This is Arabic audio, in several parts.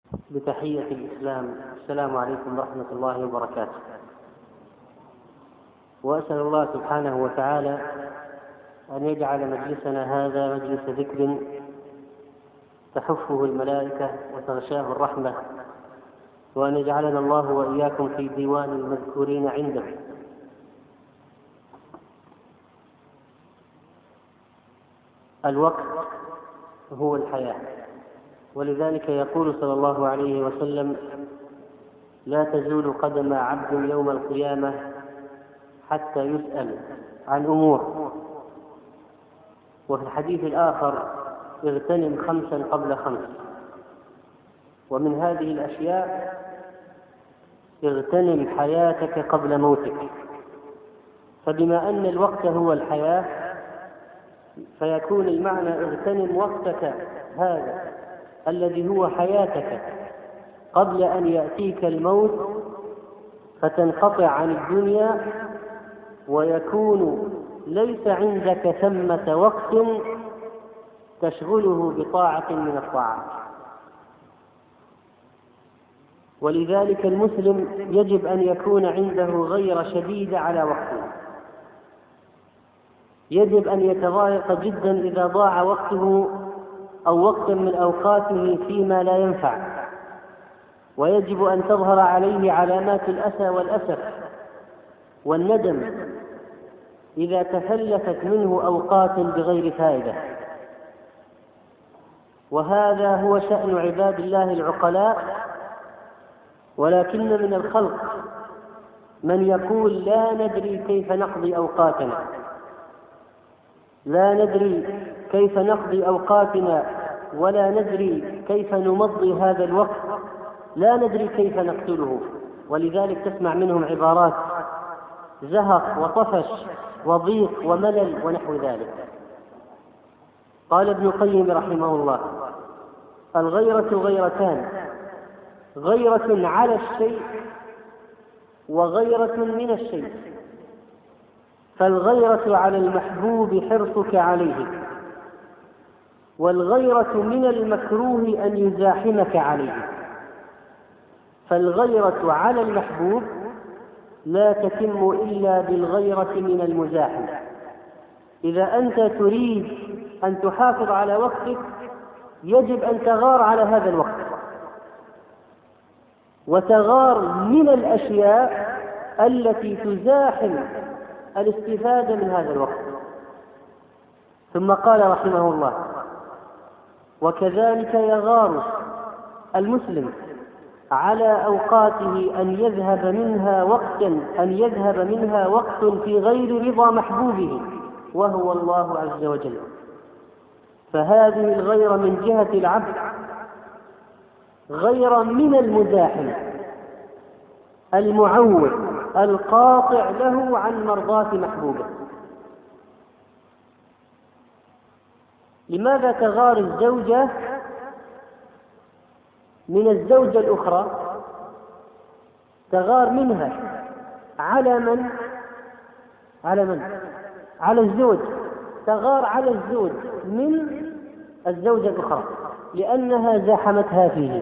بتحية الإسلام. السلام عليكم ورحمة الله وبركاته. وأسأل الله سبحانه وتعالى أن يجعل مجلسنا هذا مجلس ذكر تحفه الملائكة وتغشاه الرحمة، وأن يجعلنا الله وإياكم في ديوان المذكورين عنده. الوقت هو الحياة، ولذلك يقول صلى الله عليه وسلم: لا تزول قدم عبد يوم القيامة حتى يسأل عن أمور. وفي الحديث الآخر: اغتنم 5 قبل 5. ومن هذه الأشياء: اغتنم حياتك قبل موتك. فبما أن الوقت هو الحياة، فيكون المعنى: اغتنم وقتك هذا الذي هو حياتك قبل أن يأتيك الموت فتنقطع عن الدنيا، ويكون ليس عندك ثمة وقت تشغله بطاعة من الطاعات. ولذلك المسلم يجب أن يكون عنده غيرة شديدة على وقته. يجب أن يتضايق جدا إذا ضاع وقته أو وقت من أوقاته فيما لا ينفع، ويجب أن تظهر عليه علامات الأسى والأسف والندم إذا تفلتت منه أوقات بغير فائدة. وهذا هو شأن عباد الله العقلاء. ولكن من الخلق من يقول: لا ندري كيف نقضي أوقاتنا، لا ندري كيف نقضي أوقاتنا، ولا ندري كيف نمضي هذا الوقت، لا ندري كيف نقتله. ولذلك تسمع منهم عبارات زهق وطفش وضيق وملل ونحو ذلك. قال ابن القيم رحمه الله: الغيرة غيرتان: غيرة على الشيء وغيرة من الشيء. فالغيرة على المحبوب حرصك عليه، والغيرة من المكروه أن يزاحمك عليه. فالغيرة على المحبوب لا تتم إلا بالغيرة من المزاحم. إذا أنت تريد أن تحافظ على وقتك يجب أن تغار على هذا الوقت، وتغار من الأشياء التي تزاحم الاستفادة من هذا الوقت. ثم قال رحمه الله: وكذلك يغار المسلم على أوقاته أن يذهب منها وقت في غير رضا محبوبه وهو الله عز وجل. فهذه الغيرة من جهة العبد غير من المزاحم المعوق القاطع له عن مرضاة محبوبه. لماذا تغار الزوجة من الزوجة الأخرى؟ تغار منها على من؟ على الزوج. تغار على الزوج من الزوجة الأخرى لأنها زاحمتها فيه.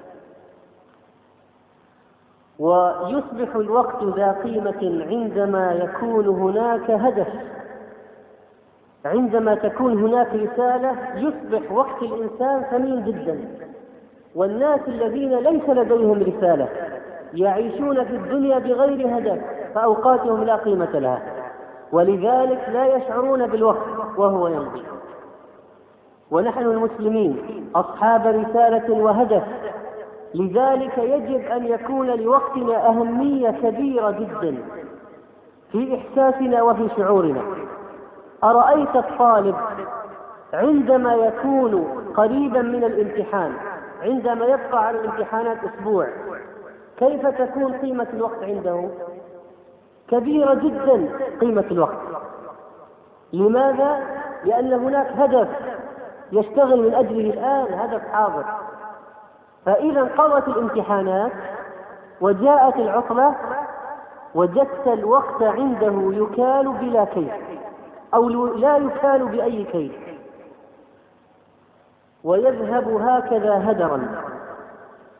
ويصبح الوقت ذا قيمة عندما يكون هناك هدف، عندما تكون هناك رسالة يصبح وقت الإنسان ثمين جدا. والناس الذين ليس لديهم رسالة يعيشون في الدنيا بغير هدف فأوقاتهم لا قيمة لها، ولذلك لا يشعرون بالوقت وهو يمضي. ونحن المسلمين أصحاب رسالة وهدف، لذلك يجب أن يكون لوقتنا أهمية كبيرة جدا في إحساسنا وفي شعورنا. أرأيت الطالب عندما يكون قريبا من الامتحان، عندما يبقى على الامتحانات أسبوع، كيف تكون قيمة الوقت عنده؟ كبيرة جدا قيمة الوقت. لماذا؟ لأن هناك هدف يشتغل من أجله الآن، هدف حاضر. فإذا انقضت الامتحانات وجاءت العطلة وجدت الوقت عنده يكال بلا كيف أو لا يكال بأي كيف، ويذهب هكذا هدرا.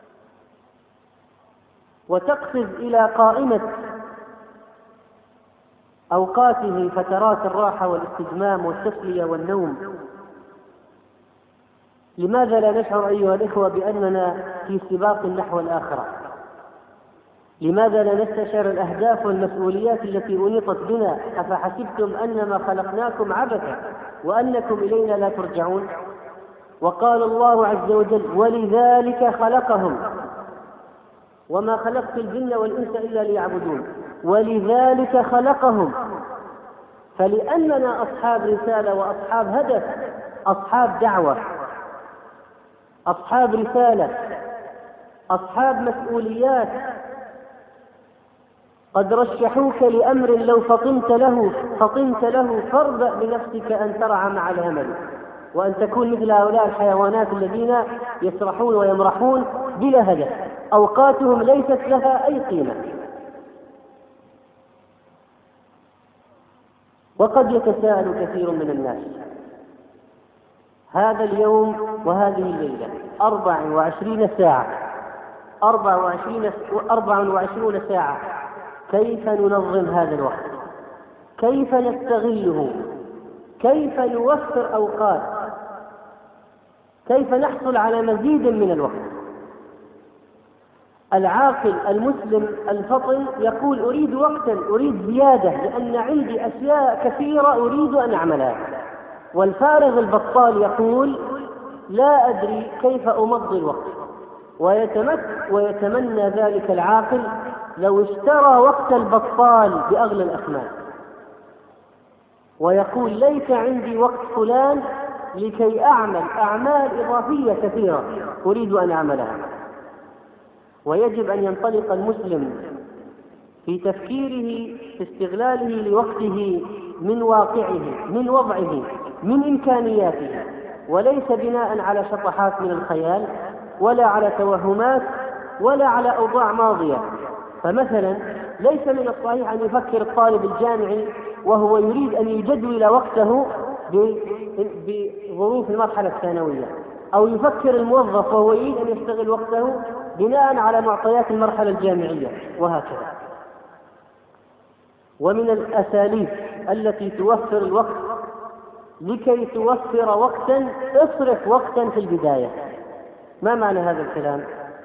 وتقفز إلى قائمة أوقاته فترات الراحة والاستجمام والتسلية والنوم. لماذا لا نشعر أيها الإخوة بأننا في سباق نحو الآخرة؟ لماذا لا نستشعر الأهداف والمسؤوليات التي أنيطت بنا؟ أفحسبتم أنما خلقناكم عبثا وأنكم إلينا لا ترجعون؟ وقال الله عز وجل: ولذلك خلقهم وما خلقت الجن والإنس إلا ليعبدون. ولذلك خلقهم، فلأننا أصحاب رسالة وأصحاب هدف، أصحاب دعوة، أصحاب رسالة، أصحاب مسؤوليات. قد رشحوك لأمر لو فطنت له فاربأ بنفسك أن ترعى مع الهمل، وأن تكون مثل هؤلاء الحيوانات الذين يسرحون ويمرحون بلا هدف، أوقاتهم ليست لها أي قيمة. وقد يتساءل كثير من الناس: هذا اليوم وهذه الليلة 24 ساعة 24 ساعة، كيف ننظم هذا الوقت؟ كيف نستغله؟ كيف نوفر أوقات؟ كيف نحصل على مزيد من الوقت؟ العاقل المسلم الفطن يقول: أريد وقتا، أريد زيادة، لأن عندي أشياء كثيرة أريد أن أعملها. والفارغ البطال يقول: لا أدري كيف أمضي الوقت. ويتمنى ذلك العاقل لو اشترى وقت البطال بأغلى الأثمان، ويقول: ليس عندي وقت فلان لكي أعمل أعمال إضافية كثيرة أريد أن أعملها. ويجب أن ينطلق المسلم في تفكيره في استغلاله لوقته من واقعه، من وضعه، من إمكانياته، وليس بناء على شطحات من الخيال، ولا على توهمات، ولا على أوضاع ماضية. فمثلا ليس من الصحيح أن يفكر الطالب الجامعي وهو يريد أن يجدول وقته بظروف المرحلة الثانوية، أو يفكر الموظف وهو يريد أن يستغل وقته بناء على معطيات المرحلة الجامعية، وهكذا. ومن الأساليب التي توفر الوقت، لكي توفر وقتا اصرف وقتا في البداية. ما معنى هذا الكلام؟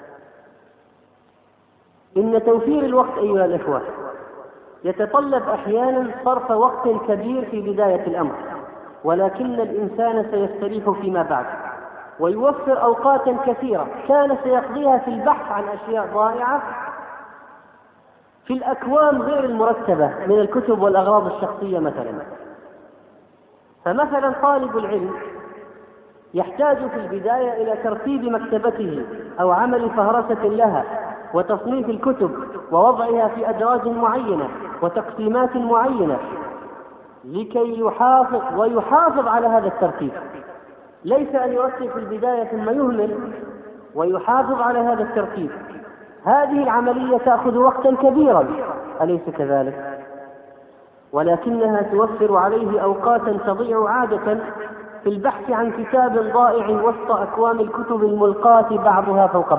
إن توفير الوقت أيها الإخوة يتطلب أحيانا صرف وقت كبير في بداية الأمر، ولكن الإنسان سيستريح فيما بعد ويوفر أوقاتا كثيرة كان سيقضيها في البحث عن أشياء ضائعة في الأكوام غير المرتبة من الكتب والأغراض الشخصية مثلا. فمثلا طالب العلم يحتاج في البداية إلى ترتيب مكتبته أو عمل فهرسة لها، وتصنيف الكتب ووضعها في أدراج معينة وتقسيمات معينة، لكي يحافظ على هذا الترتيب. ليس أن يرتب في البداية ثم يهمل ويحافظ على هذا الترتيب. هذه العملية تأخذ وقتا كبيرا، أليس كذلك؟ ولكنها توفر عليه أوقاتا تضيع عادة في البحث عن كتاب ضائع وسط أكوام الكتب الملقاة بعضها فوق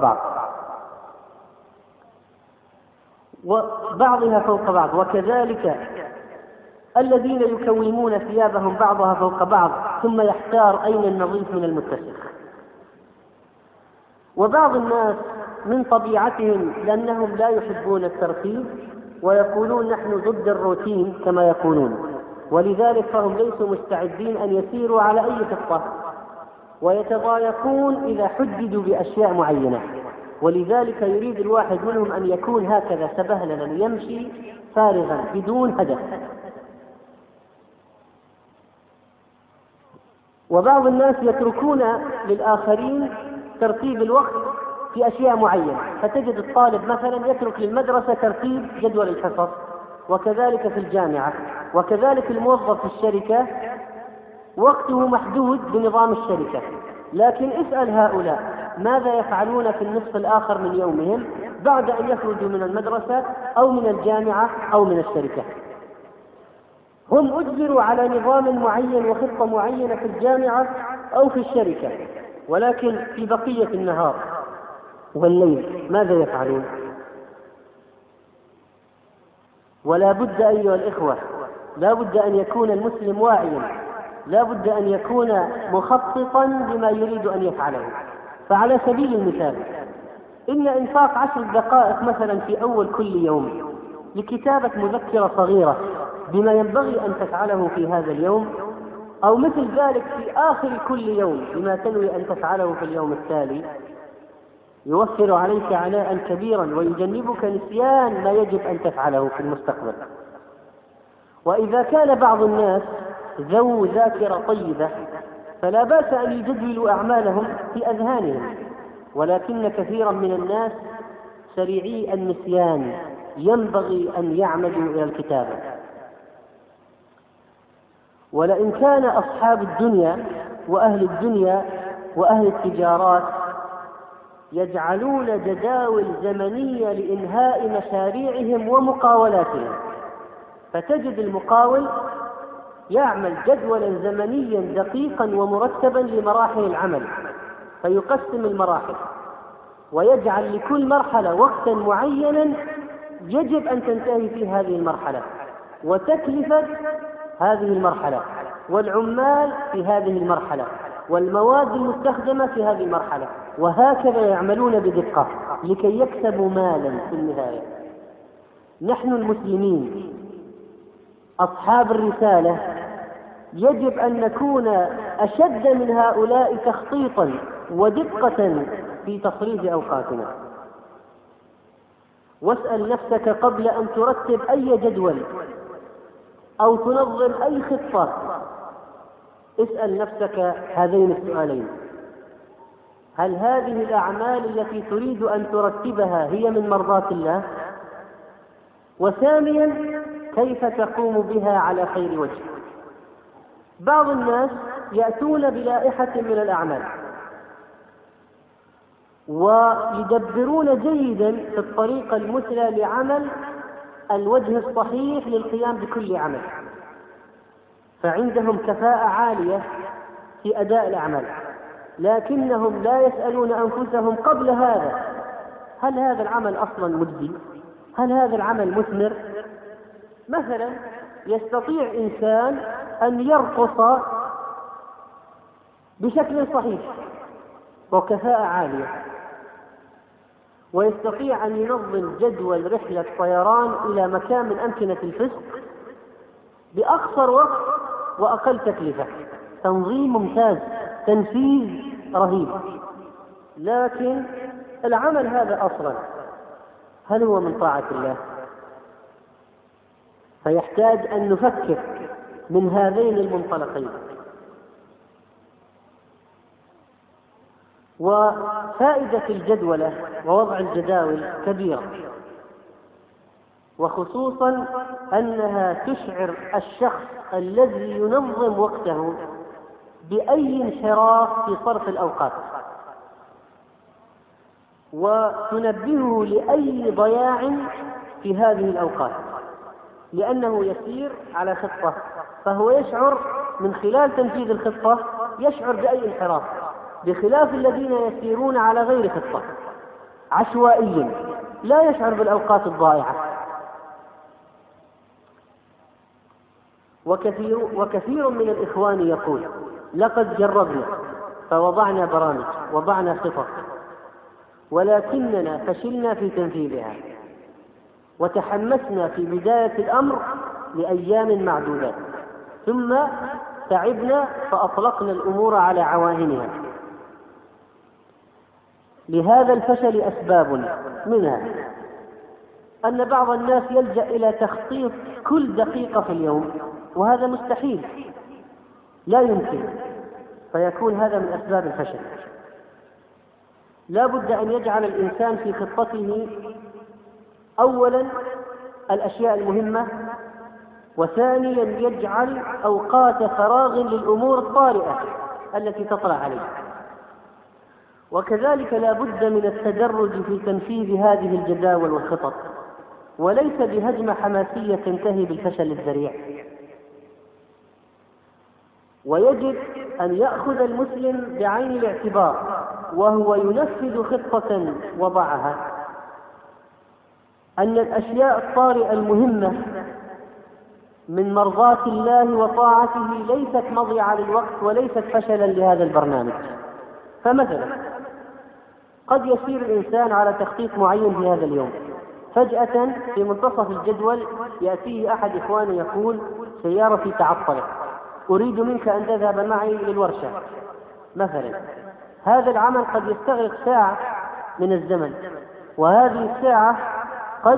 بعض. وكذلك الذين يكومون ثيابهم بعضها فوق بعض ثم يحتار أين النظيف من المتسخ. وبعض الناس من طبيعتهم لأنهم لا يحبون الترتيب ويقولون نحن ضد الروتين كما يقولون، ولذلك فهم ليسوا مستعدين أن يسيروا على أي خطة، ويتضايقون إذا حددوا بأشياء معينة. ولذلك يريد الواحد منهم أن يكون هكذا سبهللا يمشي فارغا بدون هدف. وبعض الناس يتركون للآخرين ترتيب الوقت في أشياء معينة، فتجد الطالب مثلا يترك للمدرسة ترتيب جدول الحصص، وكذلك في الجامعة، وكذلك الموظف في الشركة وقته محدود بنظام الشركة. لكن اسأل هؤلاء ماذا يفعلون في النصف الآخر من يومهم بعد أن يخرجوا من المدرسة أو من الجامعة أو من الشركة؟ هم أجبروا على نظام معين وخطة معينة في الجامعة أو في الشركة، ولكن في بقية النهار والليل ماذا يفعلون؟ ولا بد أيها الإخوة، لا بد أن يكون المسلم واعيا، لا بد أن يكون مخططا لما يريد أن يفعله. فعلى سبيل المثال، إن إنفاق 10 دقائق مثلا في أول كل يوم لكتابة مذكرة صغيرة بما ينبغي أن تفعله في هذا اليوم، أو مثل ذلك في آخر كل يوم بما تنوي أن تفعله في اليوم التالي، يوفر عليك عناء كبيرا ويجنبك نسيان ما يجب أن تفعله في المستقبل. وإذا كان بعض الناس ذو ذاكرة طيبة فلا بأس أن يجدولوا أعمالهم في أذهانهم، ولكن كثيرا من الناس سريعي النسيان، ينبغي أن يعمدوا إلى الكتابة. ولئن كان أصحاب الدنيا وأهل الدنيا وأهل التجارات يجعلون جداول زمنية لإنهاء مشاريعهم ومقاولاتهم، فتجد المقاول يعمل جدولا زمنيا دقيقا ومرتبا لمراحل العمل، فيقسم المراحل ويجعل لكل مرحلة وقتا معينا يجب أن تنتهي فيه هذه المرحلة، وتكلفة هذه المرحلة، والعمال في هذه المرحلة، والمواد المستخدمة في هذه المرحلة، وهكذا يعملون بدقة لكي يكسبوا مالا في النهاية. نحن المسلمين أصحاب الرسالة يجب أن نكون أشد من هؤلاء تخطيطا ودقة في تصريف أوقاتنا. واسأل نفسك قبل أن ترتب أي جدول أو تنظم أي خطة، اسأل نفسك هذين السؤالين: هل هذه الأعمال التي تريد أن ترتبها هي من مرضاة الله؟ وثانيا، كيف تقوم بها على خير وجه؟ بعض الناس يأتون بلائحة من الأعمال ويدبرون جيدا في الطريقة المثلى لعمل الوجه الصحيح للقيام بكل عمل، فعندهم كفاءة عالية في أداء الأعمال، لكنهم لا يسألون أنفسهم قبل هذا: هل هذا العمل أصلا مجزي؟ هل هذا العمل مثمر؟ مثلا يستطيع إنسان أن يرقص بشكل صحيح وكفاءة عالية، ويستطيع أن ينظم جدول رحلة طيران إلى مكان من أمكنة الفسق بأقصر وقت وأقل تكلفة، تنظيم ممتاز، تنفيذ رهيب. لكن العمل هذا أصلا هل هو من طاعة الله؟ فيحتاج أن نفكر من هذين المنطلقين. وفائدة الجدولة ووضع الجداول كبيرة، وخصوصا أنها تشعر الشخص الذي ينظم وقته بأي انحراف في صرف الأوقات، وتنبهه لأي ضياع في هذه الأوقات، لأنه يسير على خطة، فهو يشعر من خلال تنفيذ الخطة يشعر بأي انحراف، بخلاف الذين يسيرون على غير خطة عشوائيا لا يشعر بالأوقات الضائعة. وكثير من الإخوان يقول: لقد جربنا فوضعنا برامج، وضعنا خطط، ولكننا فشلنا في تنفيذها، وتحمسنا في بداية الأمر لأيام معدودات، ثم تعبنا فأطلقنا الأمور على عواهنها. لهذا الفشل أسباب، منها أن بعض الناس يلجأ إلى تخطيط كل دقيقة في اليوم، وهذا مستحيل، لا يمكن، فيكون هذا من أسباب الفشل. لا بد أن يجعل الإنسان في خطته أولا الأشياء المهمة، وثانيا يجعل أوقات فراغ للأمور الطارئة التي تطلع عليه. وكذلك لا بد من التدرج في تنفيذ هذه الجداول والخطط، وليس بهجمة حماسية تنتهي بالفشل الذريع. ويجب أن يأخذ المسلم بعين الاعتبار وهو ينفذ خطة وضعها أن الأشياء الطارئة المهمة من مرضاة الله وطاعته ليست مضيعة للوقت وليست فشلا لهذا البرنامج. فمثلا قد يسير الإنسان على تخطيط معين في هذا اليوم، فجأة في منتصف الجدول يأتيه أحد إخوانه يقول: سيارتي تعطلت، أريد منك أن تذهب معي للورشة مثلا. هذا العمل قد يستغرق ساعة من الزمن، وهذه الساعة قد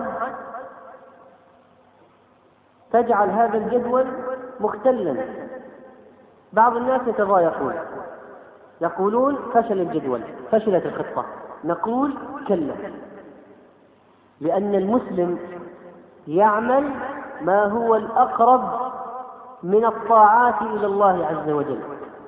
تجعل هذا الجدول مختلا. بعض الناس يتضايقون، يقولون: فشل الجدول، فشلت الخطة. نقول: كلا، لأن المسلم يعمل ما هو الأقرب من الطاعات إلى الله عز وجل.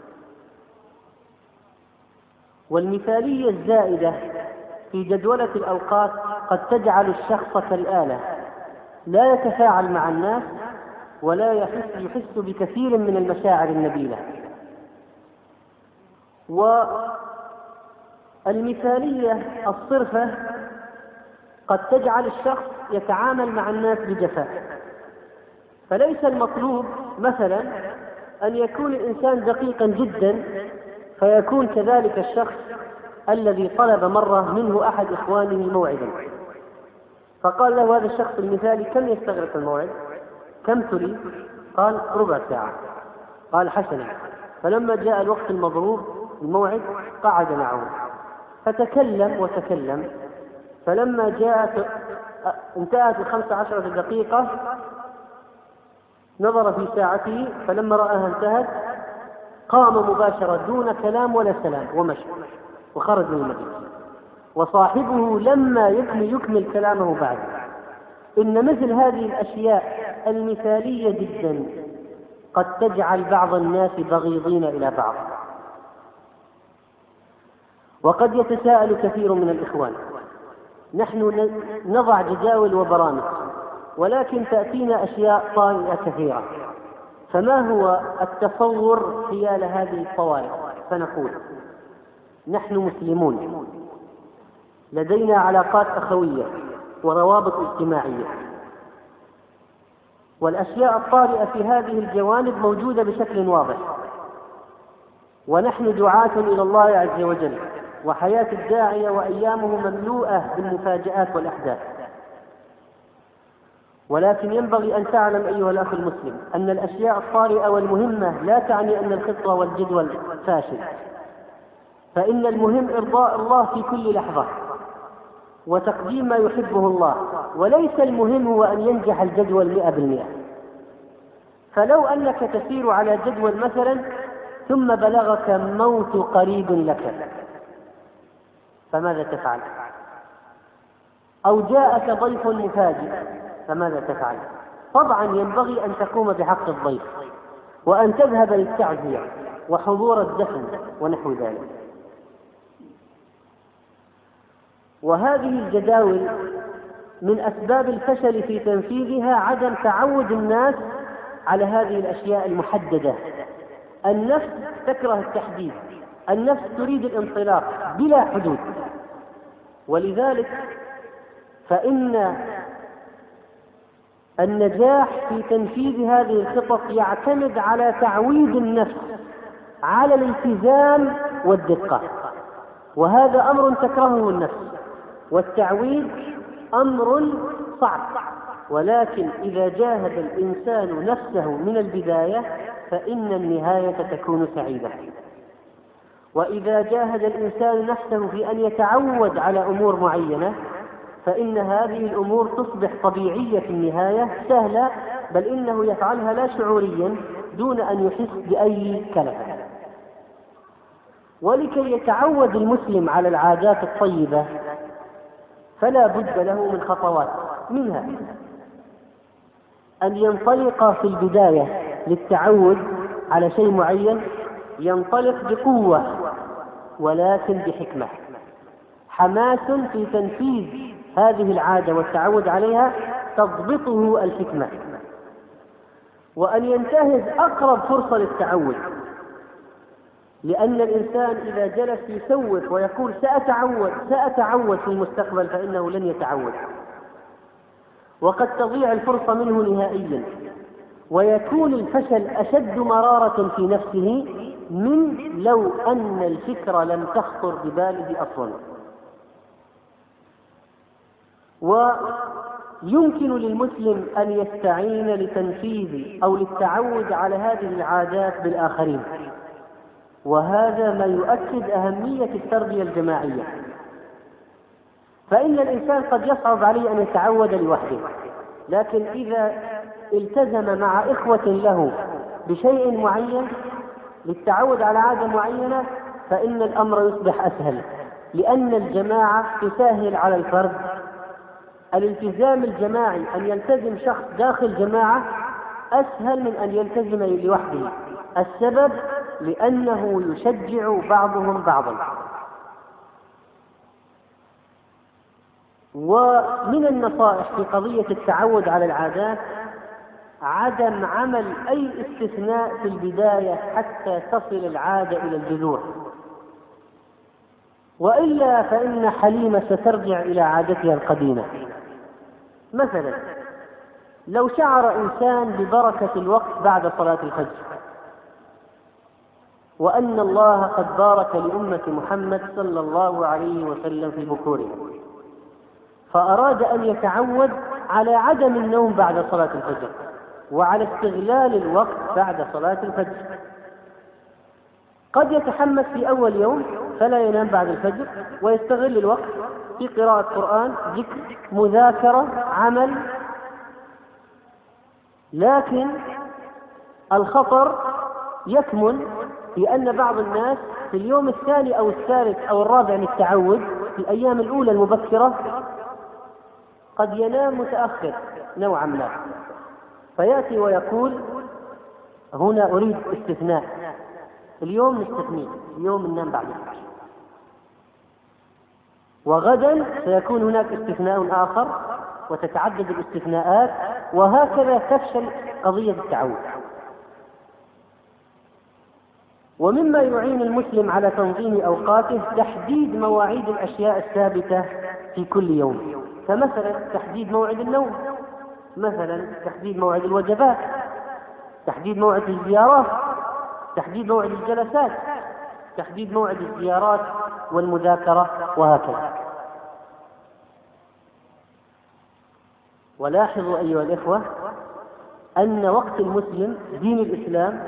والمثالية الزائدة في جدولة الأوقات قد تجعل الشخص كالآلة، لا يتفاعل مع الناس ولا يحس بكثير من المشاعر النبيلة. والمثالية الصرفة قد تجعل الشخص يتعامل مع الناس بجفاء. فليس المطلوب مثلا أن يكون الإنسان دقيقا جدا فيكون كذلك الشخص الذي طلب مرة منه أحد إخوانه موعدا، فقال له هذا الشخص المثالي: كم يستغرق الموعد؟ كم تريد؟ قال: ربع ساعة. قال: حسنا. فلما جاء الوقت المضروب الموعد قعد معه فتكلم وتكلم، فلما انتهت 15 دقيقة نظر في ساعته، فلما رآها انتهت قام مباشرة دون كلام ولا سلام ومشى وخرج من المجلس، وصاحبه لما يكمل كلامه بعد. إن مثل هذه الأشياء المثالية جدا قد تجعل بعض الناس بغيضين إلى بعض. وقد يتساءل كثير من الإخوان: نحن نضع جداول وبرامج، ولكن تأتينا أشياء طارئة كثيرة، فما هو التصور حيال هذه الطوارئ؟ فنقول: نحن مسلمون، لدينا علاقات أخوية وروابط اجتماعية، والأشياء الطارئة في هذه الجوانب موجودة بشكل واضح، ونحن دعاة إلى الله عز وجل، وحياة الداعية وأيامه مملوءة بالمفاجآت والأحداث. ولكن ينبغي أن تعلم أيها الأخ المسلم أن الأشياء الطارئة والمهمة لا تعني أن الخطة والجدول فاشل، فإن المهم إرضاء الله في كل لحظة وتقديم ما يحبه الله، وليس المهم هو أن ينجح الجدول 100%. فلو أنك تسير على جدول مثلا ثم بلغك موت قريب لك، فماذا تفعل؟ أو جاءك ضيف مفاجئ، فماذا تفعل؟ طبعا ينبغي أن تقوم بحق الضيف وأن تذهب للتعزية وحضور الدفن ونحو ذلك. وهذه الجداول من أسباب الفشل في تنفيذها عدم تعود الناس على هذه الأشياء المحددة. النفس تكره التحديد، النفس تريد الانطلاق بلا حدود، ولذلك فإن النجاح في تنفيذ هذه الخطط يعتمد على تعويد النفس على الالتزام والدقة، وهذا أمر تكرهه النفس، والتعويد أمر صعب، ولكن إذا جاهد الإنسان نفسه من البداية فإن النهاية تكون سعيدة. وإذا جاهد الإنسان نفسه في أن يتعود على أمور معينة فإن هذه الأمور تصبح طبيعية في النهاية سهلة، بل إنه يفعلها لا شعوريا دون أن يحس بأي كلفة. ولكي يتعود المسلم على العادات الطيبة فلا بد له من خطوات، منها أن ينطلق في البداية للتعود على شيء معين، ينطلق بقوة ولكن بحكمة، حماس في تنفيذ هذه العادة والتعود عليها تضبطه الحكمة، وأن ينتهز أقرب فرصة للتعود، لأن الإنسان إذا جلس يسوف ويقول سأتعود في المستقبل فإنه لن يتعود، وقد تضيع الفرصة منه نهائيا. ويكون الفشل أشد مرارة في نفسه من لو أن الفكرة لم تخطر بباله أصلا. ويمكن للمسلم أن يستعين لتنفيذ أو للتعود على هذه العادات بالآخرين، وهذا ما يؤكد أهمية التربية الجماعية. فإن الإنسان قد يصعب عليه أن يتعود لوحده، لكن إذا التزم مع إخوة له بشيء معين للتعود على عادة معينة فإن الأمر يصبح أسهل، لأن الجماعة تسهل على الفرد. الالتزام الجماعي، أن يلتزم شخص داخل جماعة، أسهل من أن يلتزم لوحده. السبب لأنه يشجع بعضهم بعضا. ومن النصائح في قضية التعود على العادات عدم عمل أي استثناء في البداية حتى تصل العادة إلى الجذور، وإلا فإن حليمة سترجع إلى عادتها القديمة. مثلا لو شعر إنسان ببركة الوقت بعد صلاة الفجر، وأن الله قد بارك لأمة محمد صلى الله عليه وسلم في بكورها، فأراد أن يتعود على عدم النوم بعد صلاة الفجر وعلى استغلال الوقت بعد صلاة الفجر. قد يتحمس في أول يوم فلا ينام بعد الفجر ويستغل الوقت في قراءة قرآن، ذكر، مذاكرة، عمل. لكن الخطر يكمن في أن بعض الناس في اليوم الثاني أو الثالث أو الرابع من التعود، في الأيام الأولى المبكرة، قد ينام متأخر نوعا ما، فيأتي ويقول هنا أريد استثناء، اليوم نستثني، اليوم ننام بعد الفجر، وغدا سيكون هناك استثناء آخر وتتعدد الاستثناءات، وهكذا تفشل قضية التعود. ومما يعين المسلم على تنظيم أوقاته تحديد مواعيد الأشياء الثابتة في كل يوم، فمثلا تحديد موعد النوم، مثلا تحديد موعد الوجبات، تحديد موعد الزيارات، تحديد موعد الجلسات، تحديد موعد الزيارات والمذاكرة، وهكذا. ولاحظوا أيها الإخوة أن وقت المسلم، دين الإسلام،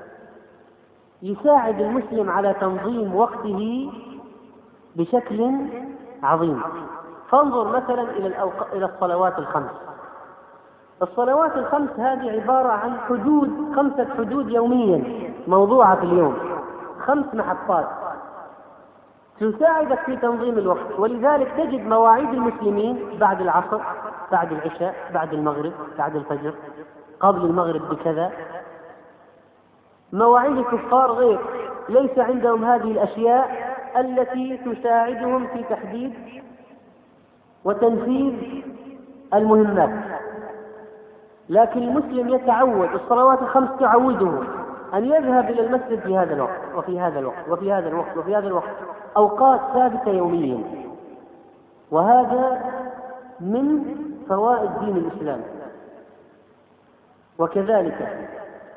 يساعد المسلم على تنظيم وقته بشكل عظيم. فانظر مثلا إلى الصلوات الخمس. الصلوات الخمس هذه عبارة عن حدود، 5 حدود يوميا موضوعة في اليوم، 5 محطات تساعدك في تنظيم الوقت. ولذلك تجد مواعيد المسلمين بعد العصر، بعد العشاء، بعد المغرب، بعد الفجر، قبل المغرب بكذا. مواعيد الكفار غير، ليس عندهم هذه الأشياء التي تساعدهم في تحديد وتنفيذ المهمات. لكن المسلم يتعود، الصلوات الخمس تعوده أن يذهب إلى المسجد في هذا الوقت وفي هذا الوقت وفي هذا الوقت وفي هذا الوقت، أوقات ثابتة يوميا. وهذا من فوائد دين الإسلام. وكذلك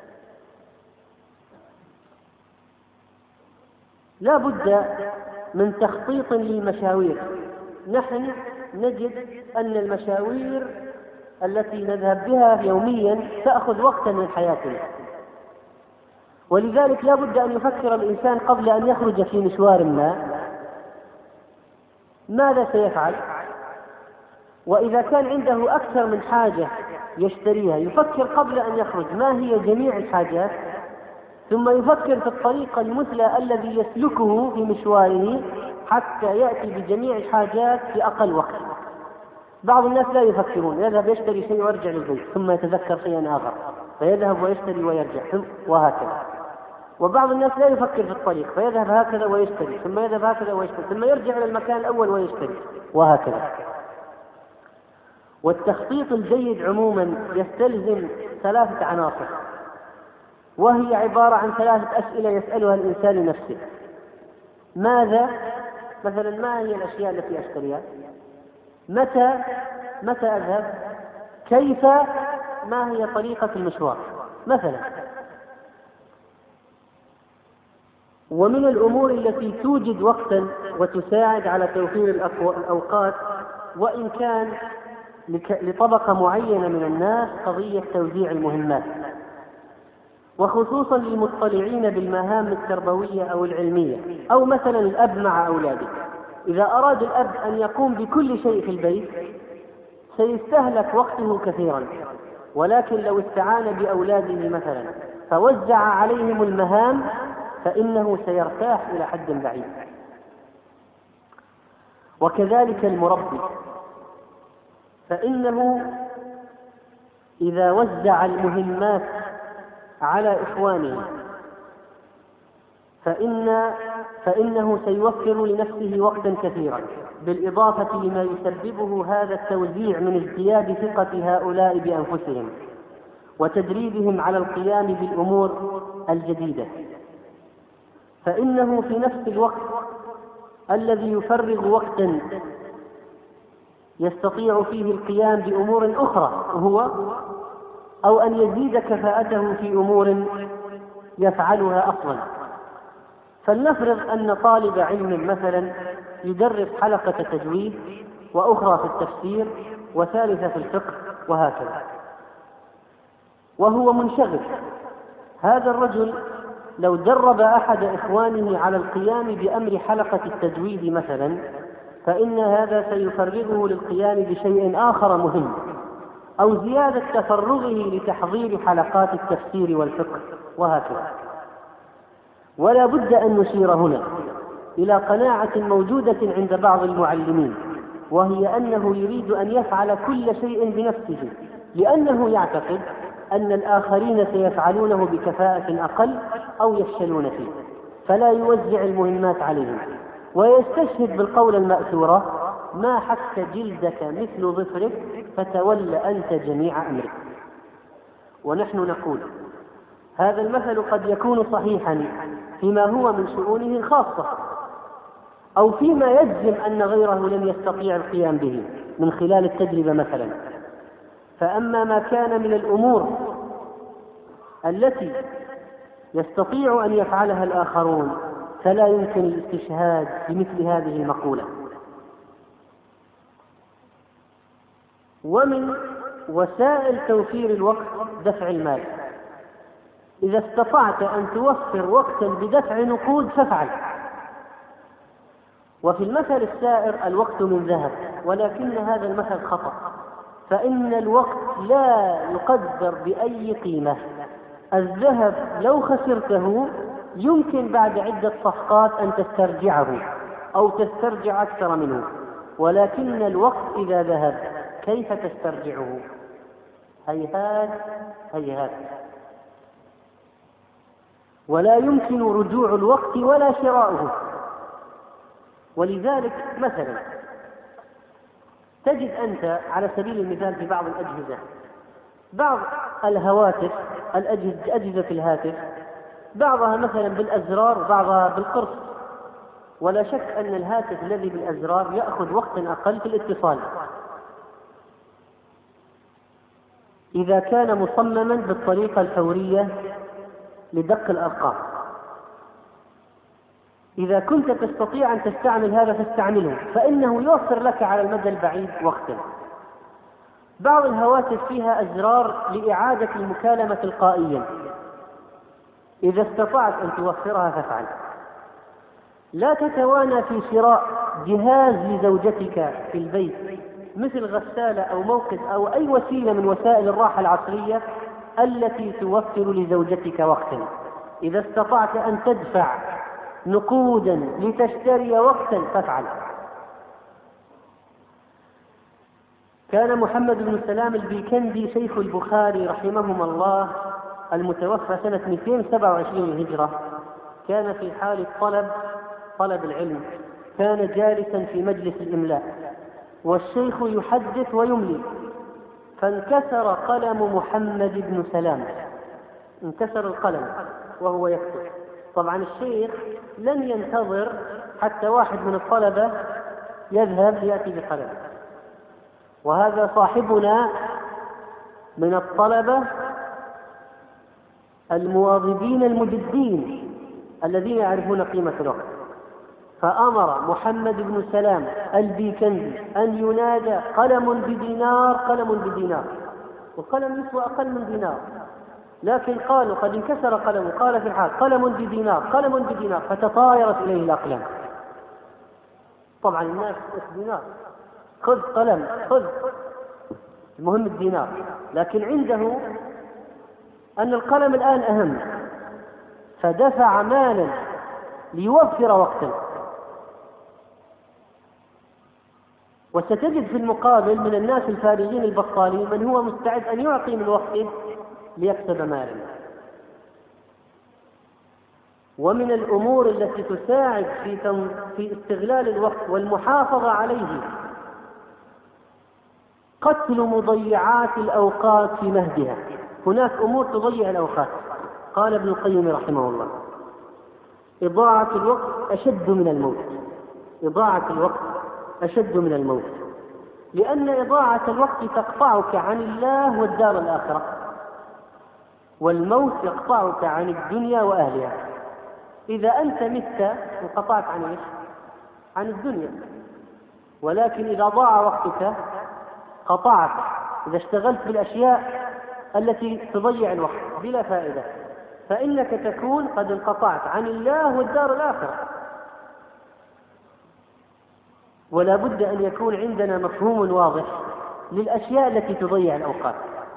لا بد من تخطيط للمشاوير. نحن نجد أن المشاوير التي نذهب بها يوميا تأخذ وقتا من حياتنا، ولذلك لا بد أن يفكر الإنسان قبل أن يخرج في مشوار ما ماذا سيفعل. وإذا كان عنده أكثر من حاجة يشتريها يفكر قبل أن يخرج ما هي جميع الحاجات، ثم يفكر في الطريق المثلى الذي يسلكه في مشواره حتى يأتي بجميع الحاجات في أقل وقت. بعض الناس لا يفكرون، يذهب يشتري شيء ويرجع للبيت ثم يتذكر شيئا آخر فيذهب ويشتري ويرجع وهكذا. وبعض الناس لا يفكر في الطريق فيذهب هكذا ويشتري ثم يذهب هكذا ويشتري ثم يرجع إلى المكان الأول ويشتري وهكذا. والتخطيط الجيد عموما يستلزم 3 عناصر، وهي عبارة عن 3 أسئلة يسألها الإنسان لنفسه. ماذا؟ مثلا ما هي الأشياء التي أشتريها؟ متى أذهب؟ كيف ما هي طريقة المشوار مثلا. ومن الأمور التي توجد وقتا وتساعد على توفير الأوقات وإن كان لطبقة معينة من الناس قضية توزيع المهمات، وخصوصا للمطلعين بالمهام التربوية أو العلمية، أو مثلا الأب مع أولاده. إذا أراد الأب أن يقوم بكل شيء في البيت سيستهلك وقته كثيرا، ولكن لو استعان بأولاده مثلا فوزع عليهم المهام فإنه سيرتاح إلى حد بعيد. وكذلك المربي، فإنه إذا وزع المهمات على إخوانه فإنه سيوفر لنفسه وقتا كثيرا، بالإضافة لما يسببه هذا التوزيع من ازدياد ثقة هؤلاء بأنفسهم وتدريبهم على القيام بالأمور الجديدة. فإنه في نفس الوقت الذي يفرغ وقتا يستطيع فيه القيام بأمور أخرى أو أن يزيد كفاءته في أمور يفعلها أصلا. فلنفرض أن طالب علم مثلا يدرس حلقة تجويد وأخرى في التفسير وثالثة في الفقه وهكذا، وهو منشغل. هذا الرجل لو درب أحد إخوانه على القيام بأمر حلقة التجويد مثلا فإن هذا سيفرغه للقيام بشيء آخر مهم، أو زيادة تفرغه لتحضير حلقات التفسير والفقه وهكذا. ولا بد أن نشير هنا إلى قناعة موجودة عند بعض المعلمين، وهي أنه يريد أن يفعل كل شيء بنفسه، لأنه يعتقد أن الآخرين سيفعلونه بكفاءة أقل أو يفشلون فيه، فلا يوزع المهمات عليهم، ويستشهد بالقول المأثورة: ما حك جلدك مثل ظفرك فتول أنت جميع أمرك. ونحن نقول هذا المثل قد يكون صحيحا فيما هو من شؤونه الخاصة، أو فيما يجزم أن غيره لم يستطيع القيام به من خلال التجربة مثلا. فأما ما كان من الأمور التي يستطيع أن يفعلها الآخرون فلا يمكن الاستشهاد بمثل هذه المقولة. ومن وسائل توفير الوقت دفع المال. إذا استطعت أن توفر وقتا بدفع نقود فافعل. وفي المثل السائر: الوقت من ذهب، ولكن هذا المثل خطأ، فإن الوقت لا يقدر بأي قيمة. الذهب لو خسرته يمكن بعد عدة صفقات أن تسترجعه أو تسترجع أكثر منه، ولكن الوقت إذا ذهب كيف تسترجعه؟ هيهات هيهات. ولا يمكن رجوع الوقت ولا شراؤه. ولذلك مثلا تجد أنت على سبيل المثال في بعض الأجهزة، بعض الهواتف، أجهزة الهاتف، بعضها مثلا بالأزرار بعضها بالقرص، ولا شك أن الهاتف الذي بالأزرار يأخذ وقتا أقل في الاتصال إذا كان مصمما بالطريقة الفورية لدق الأرقام. إذا كنت تستطيع أن تستعمل هذا فاستعمله، فإنه يوفر لك على المدى البعيد وقتا. بعض الهواتف فيها أزرار لإعادة المكالمة تلقائيا، إذا استطعت أن توفرها فافعل. لا تتوانى في شراء جهاز لزوجتك في البيت مثل غسالة أو موقد أو أي وسيلة من وسائل الراحة العصرية التي توفر لزوجتك وقتا. إذا استطعت أن تدفع نقودا لتشتري وقتا فافعل. كان محمد بن سلام البيكندي شيخ البخاري رحمهما الله المتوفى سنة 227 هجرة، كان في حال طلب العلم، كان جالسا في مجلس الإملاء والشيخ يحدث ويملي، فانكسر قلم محمد بن سلام، انكسر القلم وهو يكتب. طبعا الشيخ لن ينتظر حتى واحد من الطلبة يذهب يأتي بقلم، وهذا صاحبنا من الطلبة المواظبين المجدين الذين يعرفون قيمة الوقت، فأمر محمد بن سلام البيكندي أن ينادى قلم بدينار، قلم بدينار، والقلم يسوى أقل من دينار، لكن قالوا قد انكسر قلمه، قال في الحال قلم بدينار، قلم بدينار، فتطايرت إليه الأقلام. طبعا الناس دينار، خذ قلم خذ، المهم الدينار، لكن عنده أن القلم الآن أهم، فدفع مالا ليوفر وقتا. وستجد في المقابل من الناس الفارغين البطالين من هو مستعد أن يعطي من وقته ليكسب مالا. ومن الأمور التي تساعد في استغلال الوقت والمحافظة عليه قتل مضيعات الأوقات في مهدها. هناك أمور تضيع الأوقات. قال ابن القيم رحمه الله: إضاعة الوقت أشد من الموت. إضاعة الوقت أشد من الموت، لأن إضاعة الوقت تقطعك عن الله والدار الآخرة، والموت يقطعك عن الدنيا وأهلها. إذا أنت مت انقطعت عن إيش؟ عن الدنيا. ولكن إذا ضاع وقتك قطعت، إذا اشتغلت بالأشياء التي تضيع الوقت بلا فائدة، فإنك تكون قد انقطعت عن الله والدار الآخرة. ولا بد أن يكون عندنا مفهوم واضح للأشياء التي تضيع الأوقات.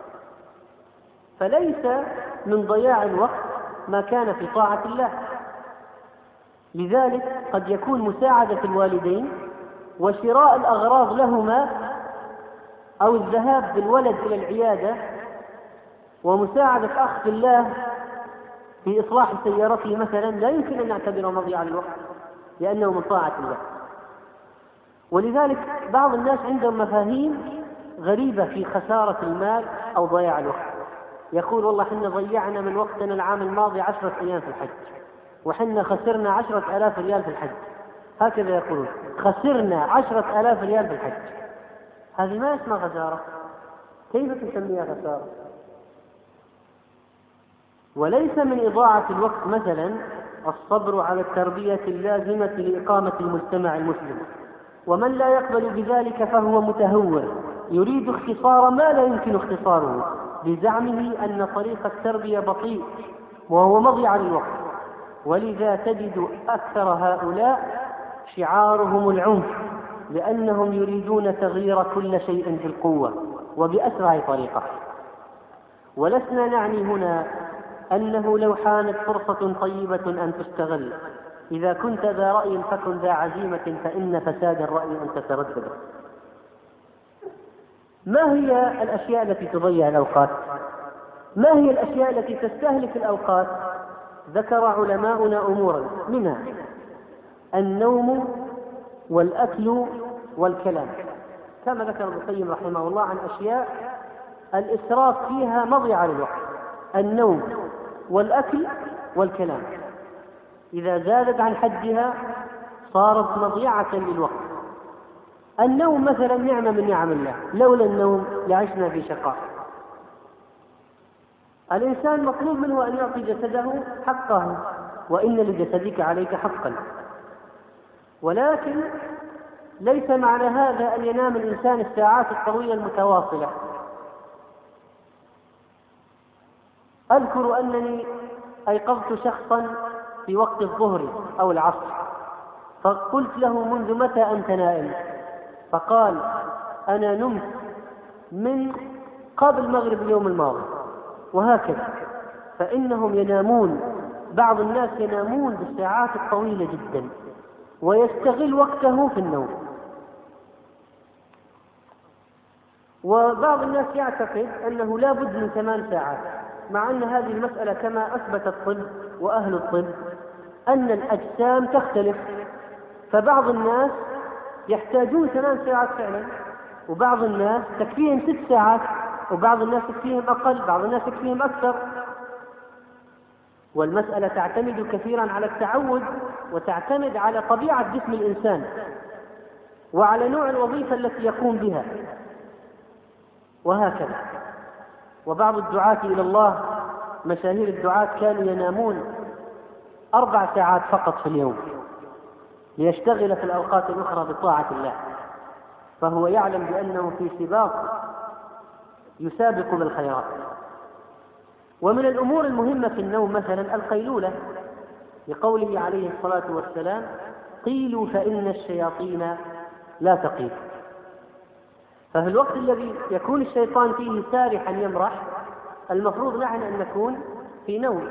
فليس من ضياع الوقت ما كان في طاعة الله. لذلك قد يكون مساعدة الوالدين وشراء الأغراض لهما أو الذهاب بالولد إلى العيادة ومساعدة أخ في الله في إصلاح سيارته مثلا لا يمكن أن نعتبره مضيعا للوقت، لأنه من طاعة الله. ولذلك بعض الناس عندهم مفاهيم غريبة في خسارة المال أو ضياع الوقت. يقول: والله حنا ضيعنا من وقتنا العام الماضي 10 أيام في الحج، وحنا خسرنا 10,000 ريال في الحج. هكذا يقولون: خسرنا 10,000 ريال في الحج. هذه ما اسمها خسارة. كيف تسميها خسارة؟ وليس من إضاعة الوقت مثلا الصبر على التربية اللازمة لإقامة المجتمع المسلم، ومن لا يقبل بذلك فهو متهور يريد اختصار ما لا يمكن اختصاره بزعمه أن طريق التربية بطيء وهو مضيع للوقت. ولذا تجد أكثر هؤلاء شعارهم العنف، لأنهم يريدون تغيير كل شيء بالقوة وبأسرع طريقة. ولسنا نعني هنا أنه لو حانت فرصة طيبة أن تستغل، إذا كنت ذا رأي فكن ذا عزيمة، فإن فساد الرأي أن تتردد. ما هي الأشياء التي تضيع الأوقات؟ ما هي الأشياء التي تستهلك الأوقات؟ ذكر علماؤنا أمورا، منها النوم والأكل والكلام، كما ذكر ابن القيم رحمه الله عن أشياء الإسراف فيها مضيعة للوقت: النوم والأكل والكلام. إذا زادت عن حدها صارت مضيعة للوقت. النوم مثلا نعمة من نعم الله، لولا النوم لعشنا في شقاء. الإنسان مطلوب منه أن يعطي جسده حقه، وإن لجسدك عليك حقا، ولكن ليس معنى هذا أن ينام الإنسان الساعات الطويلة المتواصلة. أذكر أنني أيقظت شخصا في وقت الظهر أو العصر، فقلت له: منذ متى أنت نائم؟ فقال: أنا نمت من قبل مغرب اليوم الماضي. وهكذا. فإنهم ينامون، بعض الناس ينامون بالساعات الطويلة جدا ويستغل وقته في النوم. وبعض الناس يعتقد أنه لا بد من 8 ساعات، مع أن هذه المسألة كما أثبت الطب وأهل الطب أن الأجسام تختلف. فبعض الناس يحتاجون 8 ساعات فعلا، وبعض الناس تكفيهم 6 ساعات، وبعض الناس تكفيهم أقل، بعض الناس تكفيهم أكثر. والمسألة تعتمد كثيرا على التعود، وتعتمد على طبيعة جسم الإنسان وعلى نوع الوظيفة التي يقوم بها، وهكذا. وبعض الدعاة إلى الله مشاهير الدعاة كانوا ينامون 4 ساعات فقط في اليوم ليشتغل في الأوقات الأخرى بطاعة الله، فهو يعلم بأنه في سباق يسابق بالخيرات. ومن الأمور المهمة في النوم مثلا القيلولة، لقوله عليه الصلاة والسلام: قيلوا فإن الشياطين لا تقيل. ففي الوقت الذي يكون الشيطان فيه سارحا يمرح المفروض نحن أن نكون في نوم،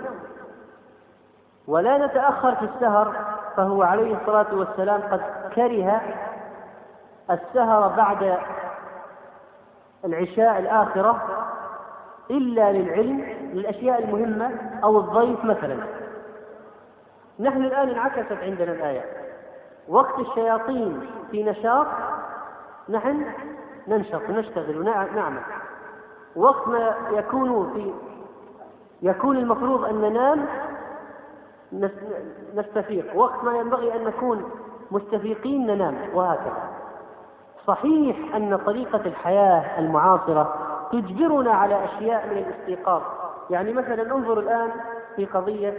ولا نتأخر في السهر، فهو عليه الصلاة والسلام قد كره السهر بعد العشاء الآخرة إلا للعلم، للأشياء المهمة أو الضيف مثلا. نحن الآن انعكست عندنا الآية، وقت الشياطين في نشاط نحن ننشط ونشتغل ونعمل، وقت ما يكون المفروض أن ننام نستفيق، وقت ما ينبغي أن نكون مستفيقين ننام، وهكذا. صحيح أن طريقة الحياة المعاصرة تجبرنا على أشياء من الاستيقاظ، يعني مثلا انظر الآن في قضية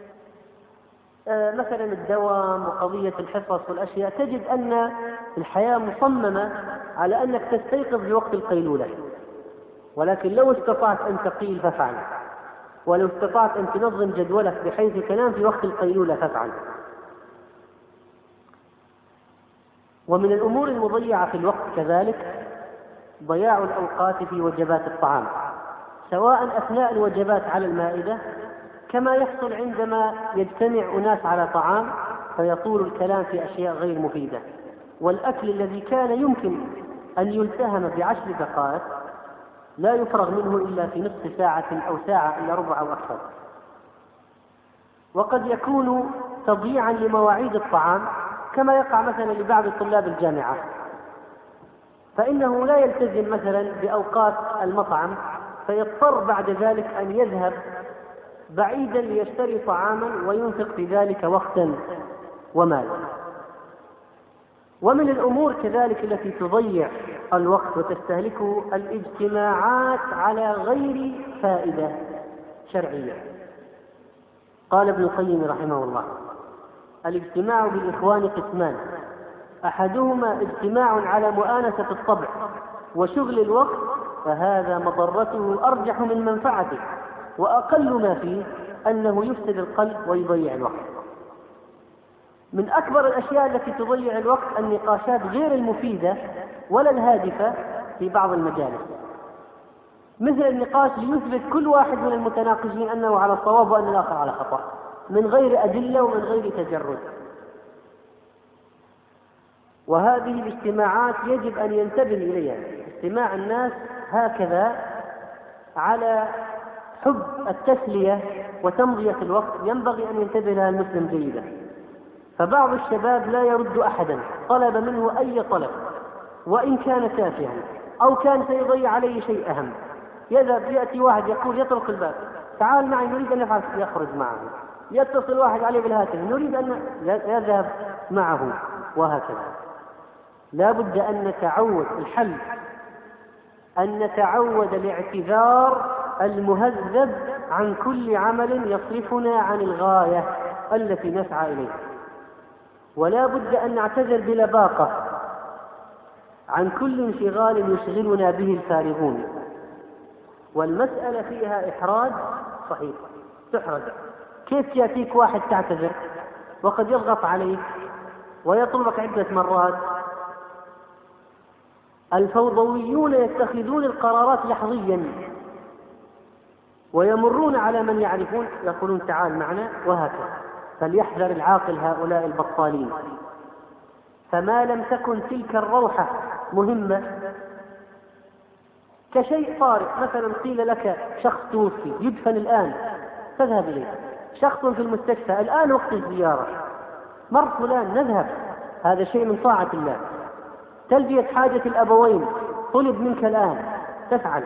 مثلا الدوام وقضية الحصص والأشياء، تجد أن الحياة مصممة على أنك تستيقظ بوقت القيلولة، ولكن لو استطعت أن تقيل فافعل، ولو استطعت أن تنظم جدولك بحيث تنام في وقت القيلولة فافعل. ومن الأمور المضيعة في الوقت كذلك ضياع الأوقات في وجبات الطعام، سواء أثناء الوجبات على المائدة، كما يحصل عندما يجتمع أناس على طعام فيطول الكلام في أشياء غير مفيدة، والأكل الذي كان يمكن أن يلتهم ب10 دقائق لا يفرغ منه إلا في نصف ساعة أو ساعة إلا ربع أو أكثر. وقد يكون تضييعا لمواعيد الطعام، كما يقع مثلا لبعض طلاب الجامعة، فإنه لا يلتزم مثلا بأوقات المطعم، فيضطر بعد ذلك أن يذهب بعيدا ليشتري طعاما وينفق في ذلك وقتا ومال. ومن الأمور كذلك التي تضيع الوقت وتستهلكه الاجتماعات على غير فائدة شرعية. قال ابن القيم رحمه الله: الاجتماع بالإخوان قسمان، أحدهما اجتماع على مؤانسة الطبع وشغل الوقت، فهذا مضرته أرجح من منفعته، وأقل ما فيه أنه يفسد القلب ويضيع الوقت. من أكبر الأشياء التي تضيع الوقت النقاشات غير المفيدة ولا الهادفة في بعض المجالس، مثل النقاش ليثبت كل واحد من المتناقشين أنه على الصواب وأن الآخر على خطأ، من غير أدلة ومن غير تجرد. وهذه الاجتماعات يجب أن ينتبه إليها. اجتماع الناس هكذا على حب التسلية وتمضية الوقت ينبغي أن ينتبه لها المسلم جيدا. فبعض الشباب لا يرد أحدا طلب منه أي طلب وإن كان تافها أو كان سيضيع عليه شيء أهم، يأتي واحد يقول يطرق الباب: تعال معي نريد أن نفعل، يخرج معه. يتصل واحد عليه بالهاتف: نريد أن يذهب معه، وهكذا. لا بد أن نتعود الحل أن نتعود الاعتذار المهذب عن كل عمل يصرفنا عن الغاية التي نسعى إليها، ولا بد أن نعتذر بلباقة عن كل انشغال يشغلنا به الفارغون. والمسألة فيها إحراج صحيح، تحرج. كيف يأتيك واحد تعتذر وقد يضغط عليك ويطلبك عدة مرات؟ الفوضويون يتخذون القرارات لحظيا ويمرون على من يعرفون يقولون تعال معنا، وهكذا. فليحذر العاقل هؤلاء البطالين. فما لم تكن تلك الروحة مهمة كشيء طارئ، مثلا قيل لك شخص توفي يدفن الآن تذهب إليه، شخص في المستشفى الآن وقت الزيارة، مر فلان نذهب، هذا شيء من طاعة الله. تلبية حاجة الأبوين طلب منك الآن تفعل.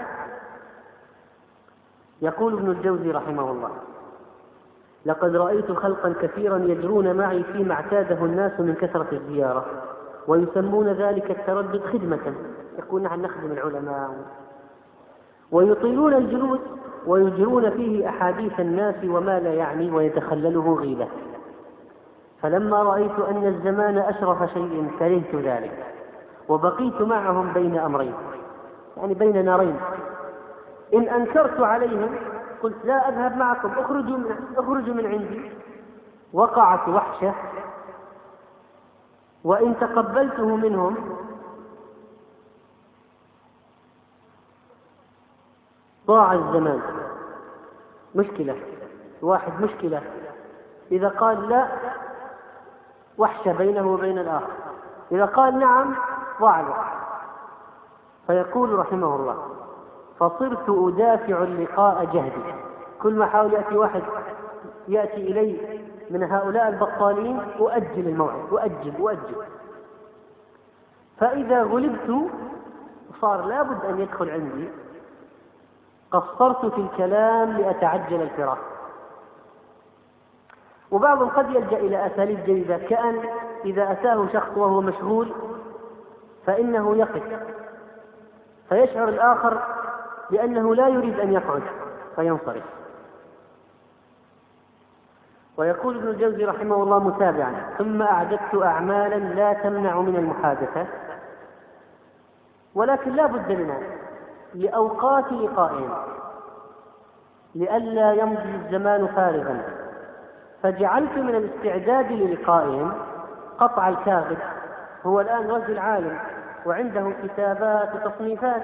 يقول ابن الجوزي رحمه الله: لقد رأيت خلقا كثيرا يجرون معي فيما اعتاده الناس من كثرة الزيارة، ويسمون ذلك التردد خدمة. يقول نحن نخدم العلماء ويطيلون الجلوس ويجرون فيه أحاديث الناس وما لا يعني ويتخلله غيبة. فلما رأيت أن الزمان أشرف شيء كرهت ذلك، وبقيت معهم بين أمرين، يعني بين نارين. إن أنكرت عليهم قلت لا أذهب معكم، اخرجوا من عندي، وقعت وحشة. وإن تقبلته منهم ضاع الزمان. مشكلة واحد، مشكلة إذا قال لا وحشة بينه وبين الآخر، إذا قال نعم ضاع الوقت. فيقول رحمه الله: فصرت أدافع اللقاء جهدي. كل ما حاول يأتي واحد يأتي إلي من هؤلاء البطالين أؤجل الموعد، أؤجل. فإذا غلبت صار لابد أن يدخل عندي، قصرت في الكلام لأتعجل الفراق. وبعضهم قد يلجأ إلى أساليب جيدة، كأن إذا أتاه شخص وهو مشغول فإنه يقف، فيشعر الآخر بأنه لا يريد أن يقعد فينصرف. ويقول ابن الجوزي رحمه الله متابعا: ثم أعددت أعمالا لا تمنع من المحادثة، ولكن لا بد منها لأوقات لقائهم لئلا يمضي الزمان فارغا. فجعلت من الاستعداد للقائهم قطع الكاغد. هو الآن رجل عالم وعنده كتابات وتصنيفات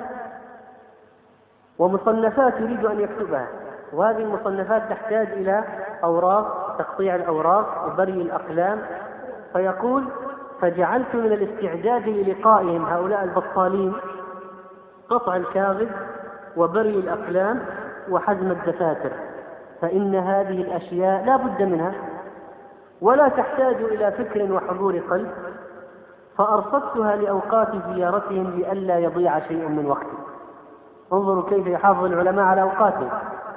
ومصنفات يريد أن يكتبها، وهذه المصنفات تحتاج إلى أوراق، تقطيع الأوراق وبري الأقلام. فيقول: فجعلت من الاستعداد للقائهم هؤلاء البطالين قطع الكاغد وبري الأقلام وحزم الدفاتر، فإن هذه الأشياء لا بد منها ولا تحتاج إلى فكر وحضور قلب، فأرصدتها لأوقات زيارتهم لئلا يضيع شيء من وقتي. انظروا كيف يحافظ العلماء على أوقاتهم.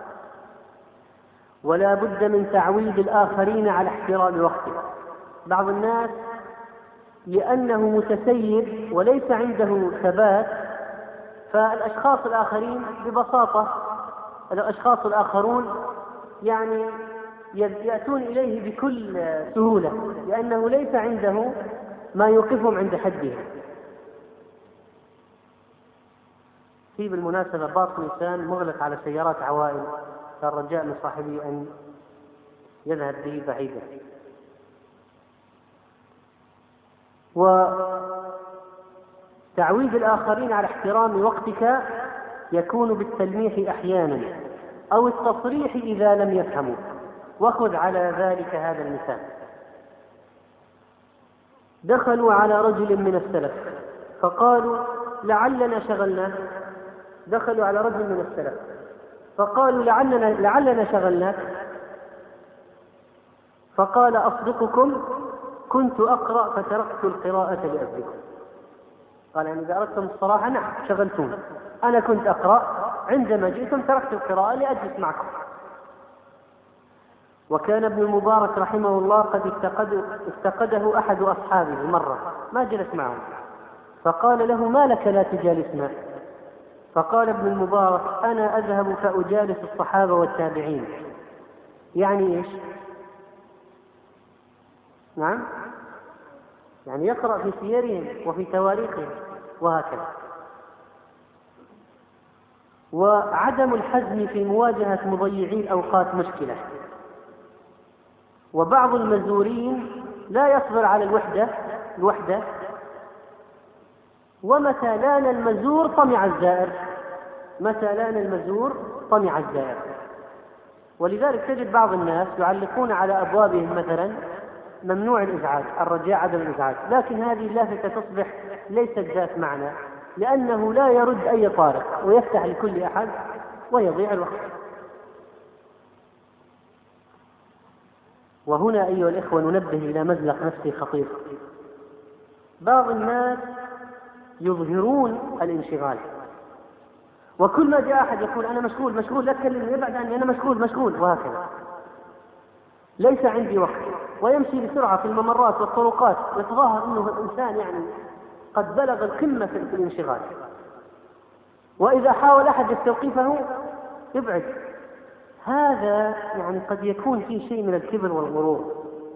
ولا بد من تعويد الآخرين على احترام وقته. بعض الناس لأنه متسير وليس عنده ثبات، فالأشخاص الآخرين ببساطة الأشخاص الآخرون يعني يأتون إليه بكل سهولة، لأنه ليس عنده ما يوقفهم عند حده. في بالمناسبة بعض الإنسان مغلق على سيارات عوائل، فالرجاء من صاحبه أن يذهب به بعيدا. وتعويد الآخرين على احترام وقتك يكون بالتلميح أحيانا أو التصريح إذا لم يفهموا. وخذ على ذلك هذا المثال: دخلوا على رجل من السلف فقالوا لعلنا شغلناك. دخلوا على رجل من السلف فقالوا لعلنا شغلناك، فقال: أصدقكم كنت أقرأ فتركت القراءة لأجلكم. قال: يعني إذا أردتم الصراحة نعم شغلتوني، أنا كنت أقرأ، عندما جئتم تركت القراءة لأجلس معكم. وكان ابن المبارك رحمه الله قد افتقده أحد أصحابه مرة، ما جلس معه، فقال له: ما لك لا تجالسنا؟ فقال ابن المبارك: أنا أذهب فأجالس الصحابة والتابعين. يعني إيش؟ نعم، يعني يقرأ في سيرهم وفي تواريخهم وهكذا. وعدم الحزم في مواجهة مضيعي الأوقات مشكلة. وبعض المزورين لا يصبر على الوحدة، ومتى لان المزور طمع الزائر. ولذلك تجد بعض الناس يعلقون على أبوابهم مثلا ممنوع الإزعاج، الرجاء عدم الإزعاج، لكن هذه اللافتة تصبح ليست ذات معنى، لأنه لا يرد أي طارق ويفتح لكل أحد ويضيع الوقت. وهنا أيها الإخوة ننبه إلى مزلق نفسي خطير. بعض الناس يظهرون الانشغال، وكل ما جاء أحد يقول: أنا مشغول لا تكلمني، ابعد عني، أنا مشغول، وهكذا، ليس عندي وقت. ويمشي بسرعة في الممرات والطرقات ويتظاهر أنه إنسان يعني قد بلغ القمة في الانشغال. وإذا حاول أحد يستوقفه يبعد. هذا يعني قد يكون فيه شيء من الكبر والغرور،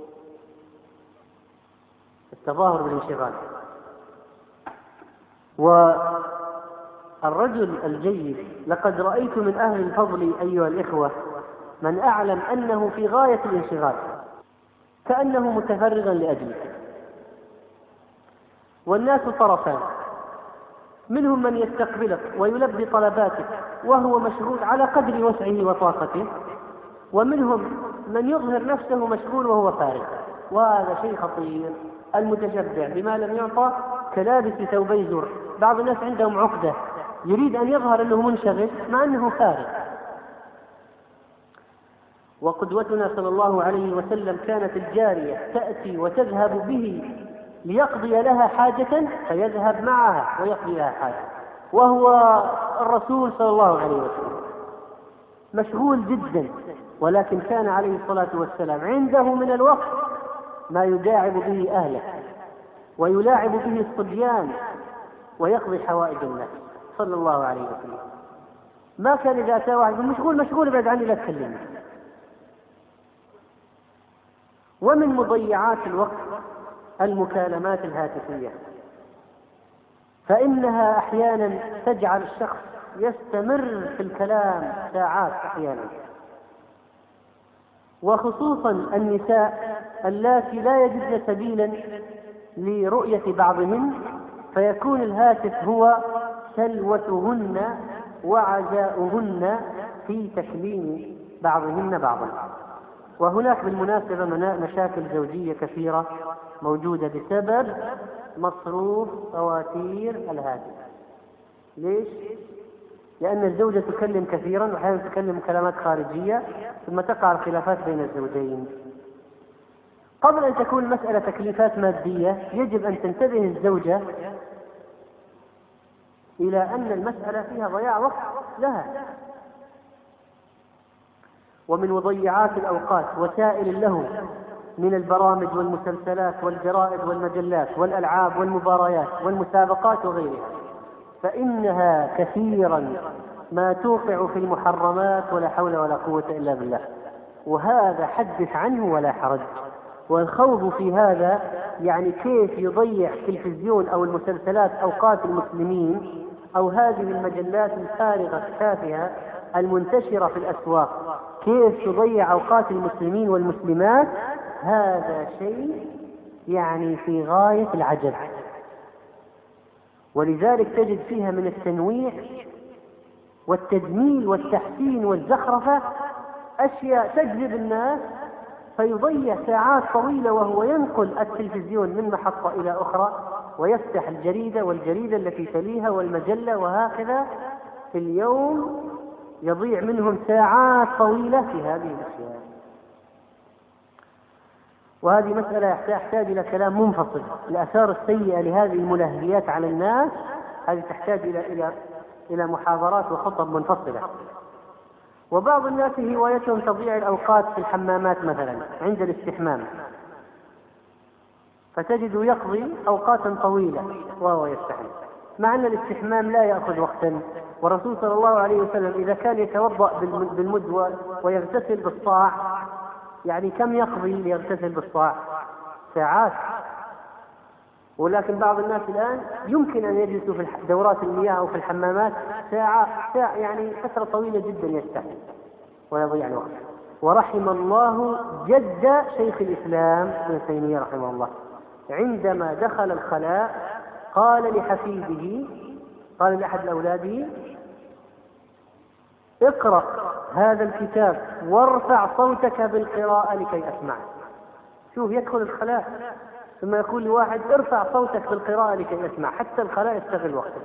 التظاهر بالانشغال. والرجل الجيد، لقد رأيت من أهل الفضل أيها الإخوة من أعلم أنه في غاية الانشغال كأنه متفرغا لأجلك. والناس طرفان، منهم من يستقبلك ويلبي طلباتك وهو مشغول على قدر وسعه وطاقته، ومنهم من يظهر نفسه مشغول وهو فارغ، وهذا شيء خطير. المتشبع بما لم يعطى كلابس ثوبي زر. بعض الناس عندهم عقدة، يريد أن يظهر أنه منشغل مع أنه فارغ. وقدوتنا صلى الله عليه وسلم كانت الجارية تأتي وتذهب به ليقضي لها حاجة فيذهب معها ويقضي لها حاجة، وهو الرسول صلى الله عليه وسلم مشغول جدا، ولكن كان عليه الصلاة والسلام عنده من الوقت ما يداعب به أهله ويلاعب به الصبيان ويقضي حوائج الناس صلى الله عليه وسلم. ما كان إذا أتى واحد مشغول ابعد عني لا تكلمني. ومن مضيعات الوقت المكالمات الهاتفية، فإنها أحيانا تجعل الشخص يستمر في الكلام ساعات أحيانا، وخصوصا النساء اللاتي لا يجدن سبيلا لرؤية بعضهن، فيكون الهاتف هو سلوتهن وعزاؤهن في تكليم بعضهن بعضا. وهناك بالمناسبة مشاكل زوجية كثيرة موجودة بسبب مصروف فواتير الهاتف. ليش؟ لأن الزوجة تكلم كثيرا وأحيانا تكلم كلمات خارجية، ثم تقع الخلافات بين الزوجين. قبل أن تكون المسألة تكليفات مادية يجب أن تنتبه الزوجة إلى أن المسألة فيها ضياع وقت لها. ومن مضيعات الأوقات وسائل اللهو من البرامج والمسلسلات والجرائد والمجلات والألعاب والمباريات والمسابقات وغيرها، فإنها كثيرا ما توقع في المحرمات ولا حول ولا قوة إلا بالله، وهذا حدث عنه ولا حرج. والخوض في هذا يعني كيف يضيع التلفزيون أو المسلسلات أوقات المسلمين، أو هذه المجلات الفارغة التافهة المنتشرة في الأسواق كيف تضيع أوقات المسلمين والمسلمات، هذا شيء يعني في غاية العجب. ولذلك تجد فيها من التنويع والتجميل والتحسين والزخرفة أشياء تجذب الناس، فيضيع ساعات طويلة وهو ينقل التلفزيون من محطة إلى أخرى ويفتح الجريدة والجريدة التي تليها والمجلة، وهكذا في اليوم يضيع منهم ساعات طويلة في هذه الأشياء. وهذه مسألة تحتاج إلى كلام منفصل. الآثار السيئة لهذه الملهيات على الناس هذه تحتاج إلى محاضرات وخطب منفصلة. وبعض الناس هوايتهم تضييع الأوقات في الحمامات مثلا عند الاستحمام، فتجد يقضي أوقاتا طويلة وهو يستحم، مع أن الاستحمام لا يأخذ وقتا. والرسول صلى الله عليه وسلم إذا كان يتوضأ بالمد ويغتسل بالصاع، يعني كم يقضي ليغتسل بالصاع؟ ساعات. ولكن بعض الناس الآن يمكن أن يجلسوا في دورات المياه أو في الحمامات ساعة يعني فترة طويلة جدا يستحم ويضيع الوقت. ورحم الله جد شيخ الإسلام ابن تيمية رحمه الله، عندما دخل الخلاء قال لحفيده، قال لأحد أولاده: اقرأ هذا الكتاب وارفع صوتك بالقراءة لكي أسمع. شوف، يدخل الخلاء ثم يقول لواحد: ارفع صوتك بالقراءة لكي أسمع، حتى الخلاء يستغل وقته.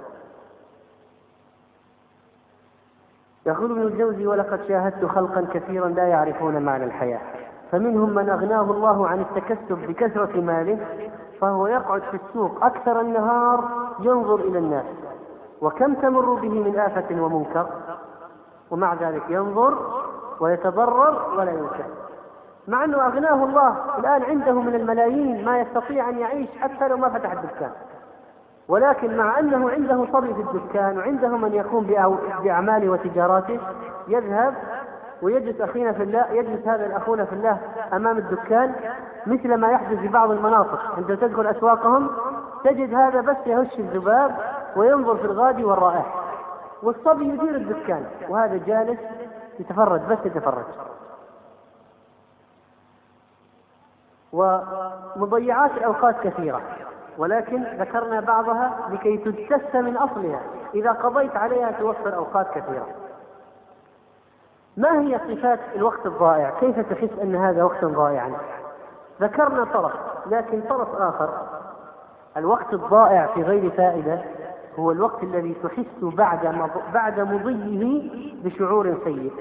يقول ابن الجوزي: ولقد شاهدت خلقا كثيرا لا يعرفون معنى الحياة، فمنهم من أغناه الله عن التكسب بكثرة ماله، فهو يقعد في السوق أكثر النهار ينظر إلى الناس، وكم تمر به من آفة ومنكر، ومع ذلك ينظر ويتضرر ولا ينكر، مع أنه أغناه الله. الآن عنده من الملايين ما يستطيع أن يعيش حتى لو ما فتح الدكان. ولكن مع أنه عنده صبي في الدكان وعنده من يقوم بأعماله وتجاراته، يذهب ويجلس أخينا في الله، يجلس هذا الأخونا في الله أمام الدكان، مثل ما يحدث في بعض المناطق عندما تدخل أسواقهم تجد هذا بس يهش الذباب وينظر في الغادي والرائح، والصبي يدير الدكان وهذا جالس يتفرج بس يتفرج. ومضيعات الأوقات كثيرة، ولكن ذكرنا بعضها لكي تجتث من أصلها، إذا قضيت عليها توفر أوقات كثيرة. ما هي صفات الوقت الضائع؟ كيف تحس أن هذا وقت ضائعا؟ ذكرنا طرف، لكن طرف آخر، الوقت الضائع في غير فائدة هو الوقت الذي تحس بعد مضيه بشعور سيء،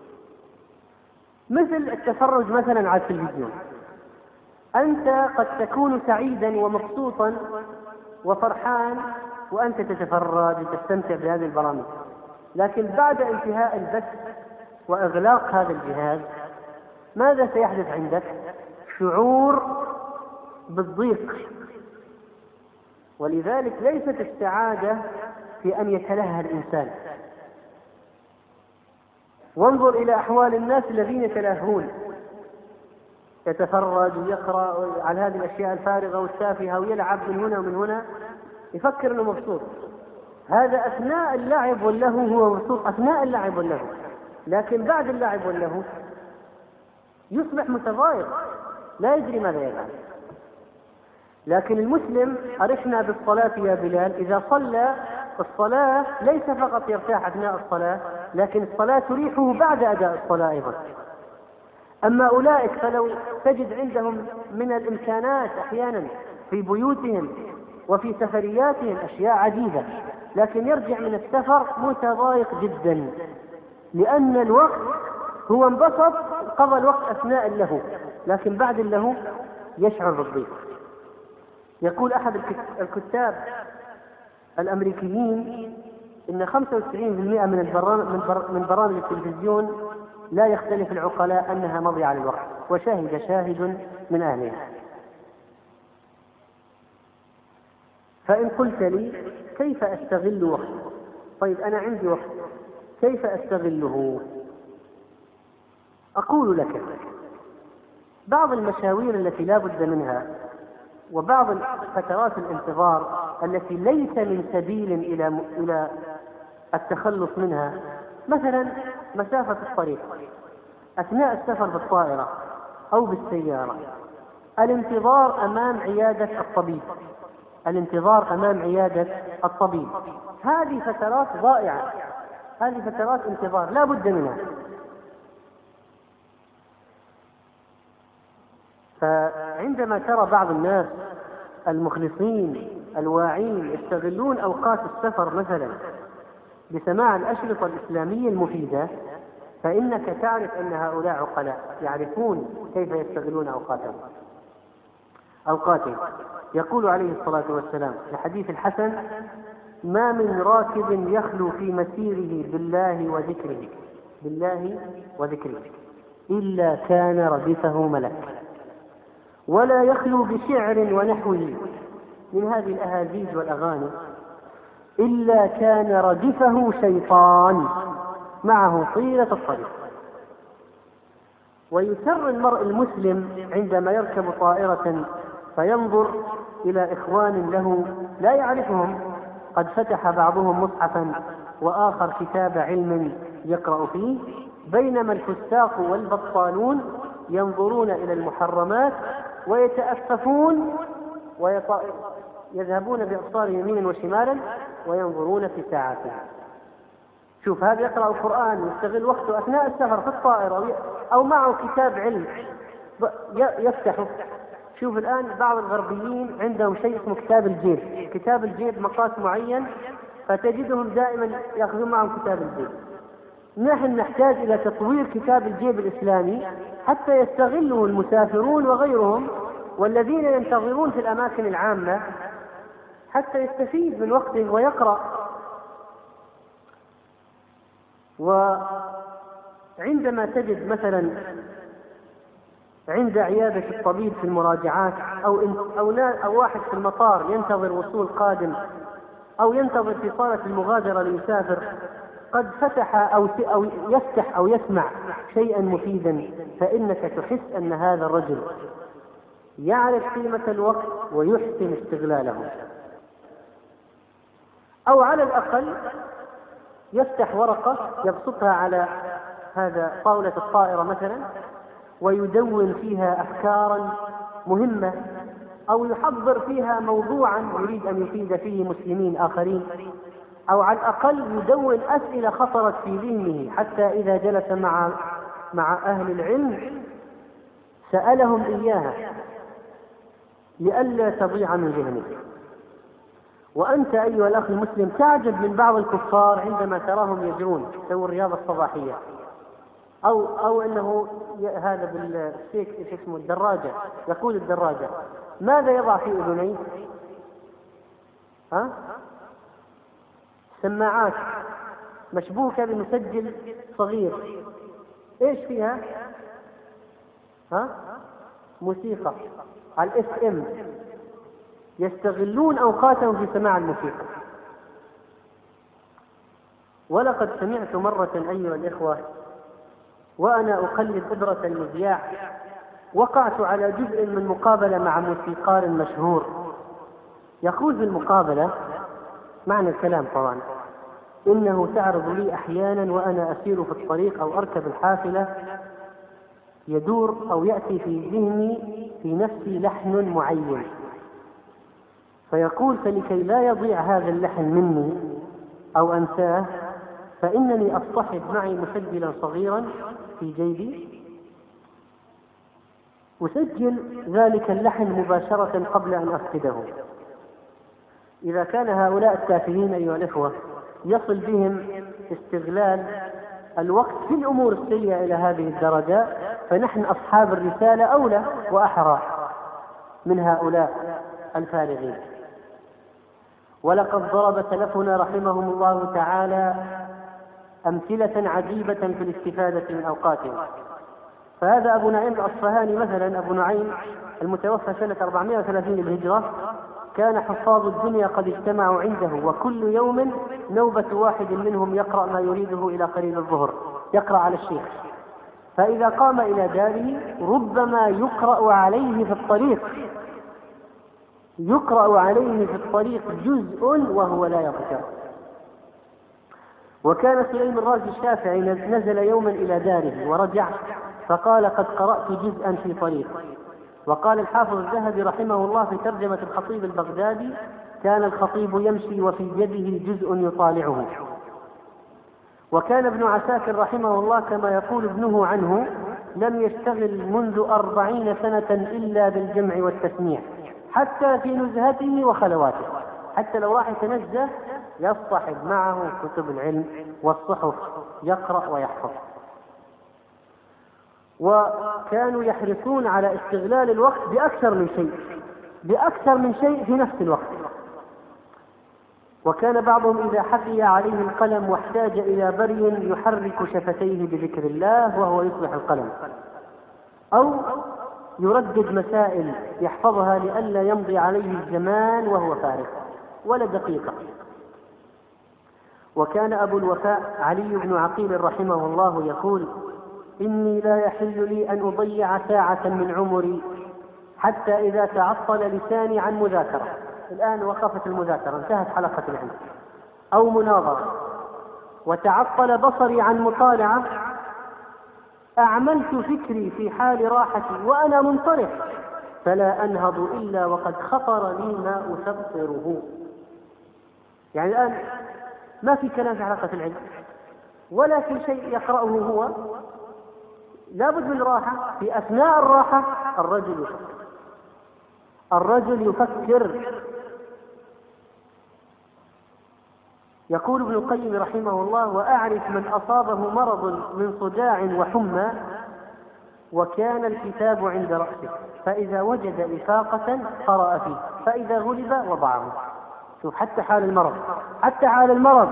مثل التفرج مثلا على التلفزيون. أنت قد تكون سعيدا ومبسوطا وفرحان وأنت تتفرج وتستمتع بهذه البرامج، لكن بعد انتهاء البث وإغلاق هذا الجهاز ماذا سيحدث عندك؟ شعور بالضيق. ولذلك ليست السعادة في أن يتلهى الإنسان. وانظر إلى أحوال الناس الذين يتلهون، يتفرج ويقرأ على هذه الأشياء الفارغة والتافهة ويلعب من هنا ومن هنا، يفكر أنه مبسوط. هذا أثناء اللعب واللهو هو مبسوط أثناء اللعب واللهو، لكن بعد اللعب واللهو يصبح متضايق لا يدري ماذا يفعل. لكن المسلم أرحنا بالصلاة يا بلال، إذا صلى الصلاة ليس فقط يرتاح أثناء الصلاة، لكن الصلاة تريحه بعد أداء الصلاة أيضا. أما أولئك فلو تجد عندهم من الإمكانات أحيانا في بيوتهم وفي سفرياتهم أشياء عديدة، لكن يرجع من السفر متضايق جدا، لأن الوقت هو انبسط، قضى الوقت أثناء اللهو، لكن بعد اللهو يشعر بالضيق. يقول أحد الكتاب الأمريكيين إن 95% من برامج التلفزيون لا يختلف العقلاء أنها مضيعة للوقت، وشاهد شاهد من أهلها. فإن قلت لي كيف أستغل وقتي؟ طيب أنا عندي وقت، كيف أستغله؟ أقول لك بعض المشاوير التي لا بد منها وبعض فترات الانتظار التي ليس من سبيل إلى التخلص منها، مثلا مسافة الطريق أثناء السفر بالطائرة أو بالسيارة، الانتظار أمام عيادة الطبيب، الانتظار أمام عيادة الطبيب، هذه فترات ضائعة، هذه فترات انتظار لا بد منها. فعندما ترى بعض الناس المخلصين الواعين يستغلون أوقات السفر مثلا بسماع الأشرطة الإسلامية المفيدة، فإنك تعرف أن هؤلاء عقلاء يعرفون كيف يستغلون أوقاتهم. يقول عليه الصلاة والسلام في حديث الحسن: ما من راكب يخلو في مسيره بالله وذكره إلا كان ردفه ملك، ولا يخلو بشعر ونحوه من هذه الأهازيج والأغاني إلا كان ردفه شيطان معه طيلة الطريق. ويسر المرء المسلم عندما يركب طائرة فينظر إلى إخوان له لا يعرفهم، قد فتح بعضهم مصحفا وآخر كتاب علم يقرأ فيه، بينما الفساق والبطالون ينظرون إلى المحرمات ويتأففون يذهبون بأبصارهم يمينا وشمالا وينظرون في ساعاتهم. شوف، هذا يقرأ القرآن يستغل وقته أثناء السفر في الطائرة أو معه كتاب علم يفتحه. شوف الآن بعض الغربيين عندهم شيء اسمه كتاب الجيب مقاس معين، فتجدهم دائما يأخذون معهم كتاب الجيب. نحن نحتاج إلى تطوير كتاب الجيب الإسلامي حتى يستغله المسافرون وغيرهم والذين ينتظرون في الأماكن العامة حتى يستفيد من وقته ويقرأ. وعندما تجد مثلا عند عيادة الطبيب في المراجعات، أو واحد في المطار ينتظر وصول قادم، أو ينتظر في صالة المغادرة ليسافر، قد فتح أو يفتح أو يسمع شيئا مفيدا، فإنك تحس أن هذا الرجل يعرف قيمة الوقت ويحسن استغلاله. أو على الأقل يفتح ورقة يبسطها على هذا طاولة الطائرة مثلا، ويدون فيها أفكارا مهمة، أو يحضر فيها موضوعا يريد أن يفيد فيه مسلمين آخرين، أو على الأقل يدون أسئلة خطرت في ذهنه، حتى إذا جلس مع أهل العلم سألهم إياها لئلا تضيع من ذهنه. وأنت أيها الأخ المسلم تعجب من بعض الكفار عندما تراهم يجرون يسوون الرياضة الصباحية، أو أنه هذا بالشيك اسمه الدراجة، يقود الدراجة، ماذا يضع في أذنيه؟ سماعات مشبوكة بمسجل صغير، إيش فيها؟ موسيقى على FM، يستغلون أوقاتهم في سماع الموسيقى. ولقد سمعت مرة أيها الإخوة وأنا أقلب إبرة المذياع، وقعت على جزء من مقابلة مع موسيقار مشهور، يقول في المقابلة معنى الكلام طبعا: إنه تعرض لي أحيانا وأنا أسير في الطريق أو أركب الحافلة يدور أو يأتي في ذهني في نفسي لحن معين، فيقول: فلكي لا يضيع هذا اللحن مني أو أنساه، فإنني أصطحب معي مسجلا صغيرا في جيبي، أسجل ذلك اللحن مباشرة قبل أن أفقده. إذا كان هؤلاء التافهين أيها الإخوة يصل بهم استغلال الوقت في الأمور السيئة إلى هذه الدرجة، فنحن أصحاب الرسالة أولى وأحرى من هؤلاء الفارغين. ولقد ضرب سلفنا رحمهم الله تعالى أمثلة عجيبة في الاستفادة من أوقاتهم. فهذا أبو نعيم الأصفهاني مثلا، أبو نعيم المتوفى سنة 430 للهجرة، كان حفاظ الدنيا قد اجتمعوا عنده، وكل يوم نوبة واحد منهم يقرأ ما يريده إلى قريب الظهر، يقرأ على الشيخ، فإذا قام إلى داره ربما يقرأ عليه في الطريق جزء وهو لا يذكر. وكان سليم الرازي الشافعي نزل يوما إلى داره ورجع فقال: قد قرأت جزءا في طريق. وقال الحافظ الذهبي رحمه الله في ترجمة الخطيب البغدادي: كان الخطيب يمشي وفي يده جزء يطالعه. وكان ابن عساكر رحمه الله كما يقول ابنه عنه: لم يشتغل منذ 40 سنة إلا بالجمع والتسميع، حتى في نزهته وخلواته، حتى لو راح يتنزه يصطحب معه كتب العلم والصحف يقرأ ويحفظ. وكانوا يحرصون على استغلال الوقت بأكثر من شيء في نفس الوقت. وكان بعضهم إذا حفي عليه القلم واحتاج إلى بري يحرك شفتيه بذكر الله وهو يصلح القلم، أو يردد مسائل يحفظها لئلا يمضي عليه الزمان وهو فارغ ولا دقيقة. وكان أبو الوفاء علي بن عقيل رحمه الله يقول: إني لا يحل لي أن أضيع ساعة من عمري حتى إذا تعطل لساني عن مذاكرة، الآن وقفت المذاكرة انتهت حلقة العلم، أو مناظرة، وتعطل بصري عن مطالعة، أعملت فكري في حال راحتي وأنا منطرح، فلا أنهض إلا وقد خطر لي ما أسطره. يعني الآن ما في كلام في حلقة العلم ولا في شيء يقرأه هو، لابد من راحة. في أثناء الراحة الرجل يفكر. يقول ابن القيم رحمه الله: وأعرف من أصابه مرض من صداع وحمى وكان الكتاب عند رأسه، فإذا وجد إفاقة قرأ فيه، فإذا غلب وضعه. شوف، حتى حال المرض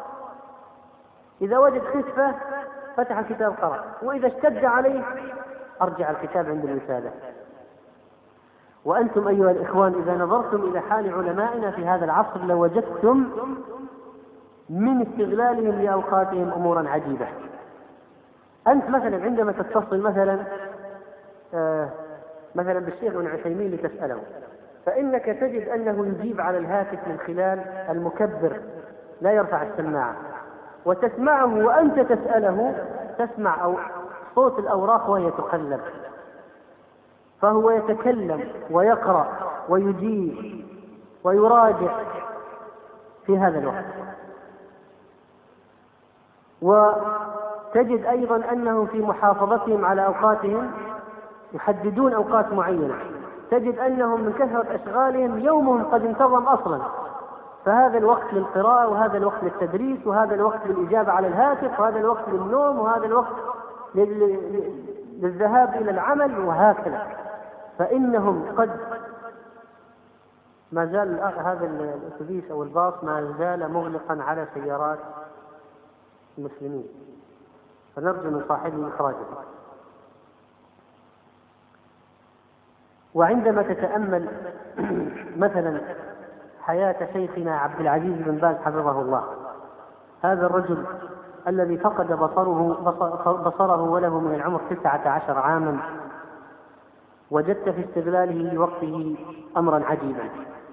إذا وجد خفة فتح الكتاب قرأ، وإذا اشتد عليه أرجع الكتاب عند الوسادة. وأنتم أيها الإخوان إذا نظرتم إلى حال علمائنا في هذا العصر لوجدتم من استغلالهم لأوقاتهم أمورا عجيبة. أنت مثلا عندما تتصل مثلا بالشيخ ابن عثيمين لتسأله، فإنك تجد أنه يجيب على الهاتف من خلال المكبر، لا يرفع السماعة، وتسمعه وأنت تسأله تسمع أو صوت الأوراق وهي تقلب، فهو يتكلم ويقرأ ويجيب ويراجع في هذا الوقت. وتجد أيضا أنهم في محافظتهم على أوقاتهم يحددون أوقات معينة، تجد أنهم من كثرة أشغالهم يومهم قد انتظم أصلا، فهذا الوقت للقراءة وهذا الوقت للتدريس وهذا الوقت للإجابة على الهاتف وهذا الوقت للنوم وهذا الوقت للذهاب إلى العمل وهكذا. فإنهم قد ما زال هذا الأتوبيس أو الباص ما زال مغلقا على سيارات المسلمين، فنرجو من صاحبه إخراجه. وعندما تتأمل مثلا حياة شيخنا عبد العزيز بن باز حفظه الله، هذا الرجل الذي فقد بصره وله من العمر 19 عاما، وجدت في استغلاله لوقته أمرا عجيبا،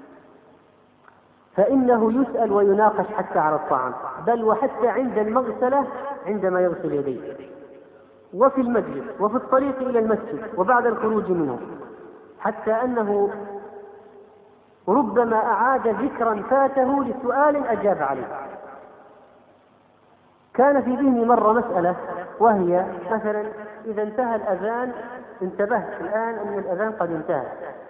فإنه يسأل ويناقش حتى على الطعام، بل وحتى عند المغسلة عندما يغسل يديه، وفي المجلس وفي الطريق إلى المسجد وبعد الخروج منه، حتى أنه ربما أعاد ذكرا فاته لسؤال أجاب عليه. كان في ذهني مرة مسألة، وهي مثلا إذا انتهى الأذان انتبهت الآن أن الأذان قد انتهى،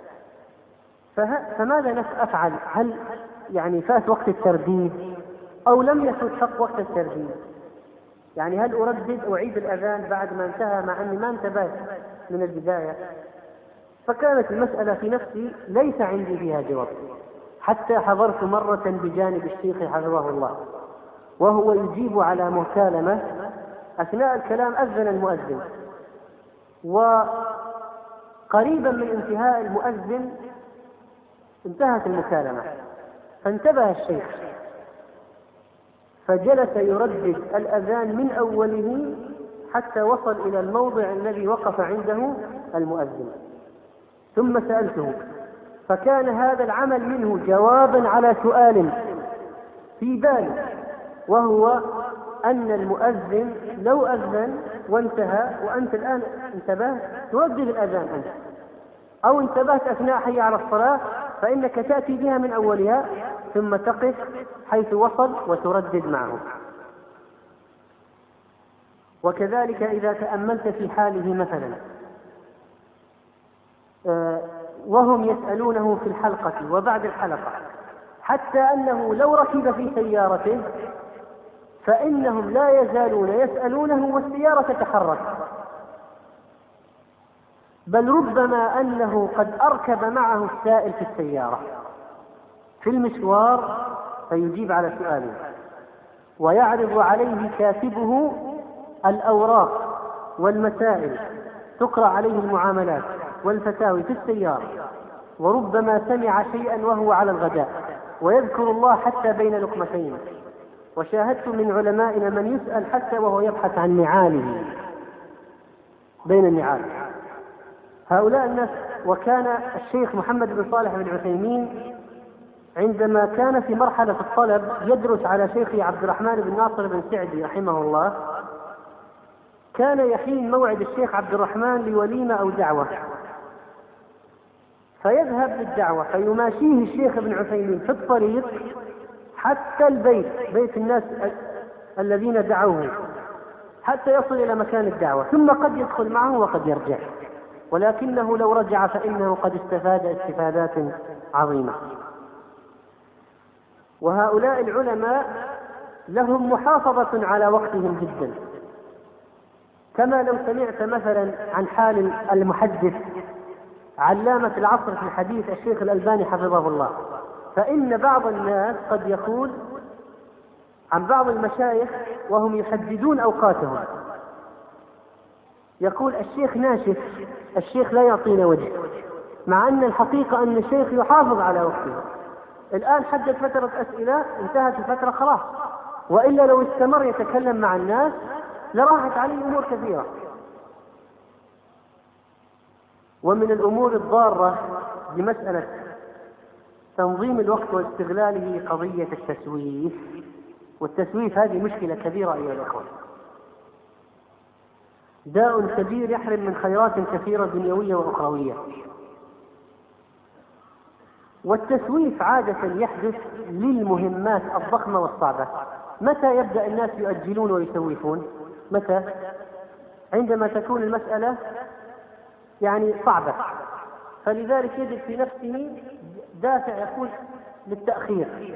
فماذا أفعل؟ هل يعني فات وقت الترديد أو لم يفت حق وقت الترديد؟ يعني هل أعيد الأذان بعد ما انتهى مع أني ما انتبهت من البداية؟ فكانت المسألة في نفسي ليس عندي فيها جواب، حتى حضرت مرة بجانب الشيخ حفظه الله وهو يجيب على مكالمة، أثناء الكلام أذن المؤذن، وقريبا من انتهاء المؤذن انتهت المكالمة، فانتبه الشيخ فجلس يردد الأذان من أوله حتى وصل إلى الموضع الذي وقف عنده المؤذن. ثم سألته، فكان هذا العمل منه جوابا على سؤال في بالي، وهو أن المؤذن لو أذن وانتهى وأنت الآن انتبهت تردد الأذان أنت، أو انتبهت أثناء حي على الصلاة فإنك تأتي بها من أولها ثم تقف حيث وصل وتردد معه. وكذلك إذا تأملت في حاله مثلا وهم يسألونه في الحلقة وبعد الحلقة، حتى أنه لو ركب في سيارته فإنهم لا يزالون يسألونه والسيارة تتحرك، بل ربما أنه قد أركب معه السائل في السيارة في المشوار فيجيب على سؤاله، ويعرض عليه كاتبه الأوراق والمسائل، تقرأ عليه المعاملات والفتاوي في السيارة، وربما سمع شيئا وهو على الغداء ويذكر الله حتى بين لقمتين. وشاهدت من علمائنا من يسأل حتى وهو يبحث عن نعاله بين النعال. هؤلاء الناس. وكان الشيخ محمد بن صالح بن عثيمين عندما كان في مرحلة الطلب يدرس على شيخه عبد الرحمن بن ناصر بن سعدي رحمه الله، كان يحين موعد الشيخ عبد الرحمن لوليمة أو دعوة، فيذهب للدعوة فيماشيه الشيخ ابن عثيمين في الطريق حتى البيت، بيت الناس الذين دعوه، حتى يصل إلى مكان الدعوة، ثم قد يدخل معه وقد يرجع، ولكنه لو رجع فإنه قد استفاد استفادات عظيمة. وهؤلاء العلماء لهم محافظة على وقتهم جدا، كما لو سمعت مثلا عن حال المحدث علامة العصر في الحديث الشيخ الألباني حفظه الله، فإن بعض الناس قد يقول عن بعض المشايخ وهم يحددون أوقاتهم، يقول الشيخ ناشف، الشيخ لا يعطينا وجه، مع أن الحقيقة أن الشيخ يحافظ على وقته. الآن حدد فترة أسئلة، انتهت الفترة خلاص، وإلا لو استمر يتكلم مع الناس لراحت عليه أمور كثيرة. ومن الأمور الضارة بمسألة تنظيم الوقت واستغلاله قضية التسويف. والتسويف هذه مشكلة كبيرة أيها الأخوة، داء كبير يحرم من خيرات كثيرة دنيوية وأخروية. والتسويف عادة يحدث للمهمات الضخمة والصعبة. متى يبدأ الناس يؤجلون ويسوفون؟ متى؟ عندما تكون المسألة يعني صعبة، فلذلك يجد في نفسه دافع يكون للتأخير.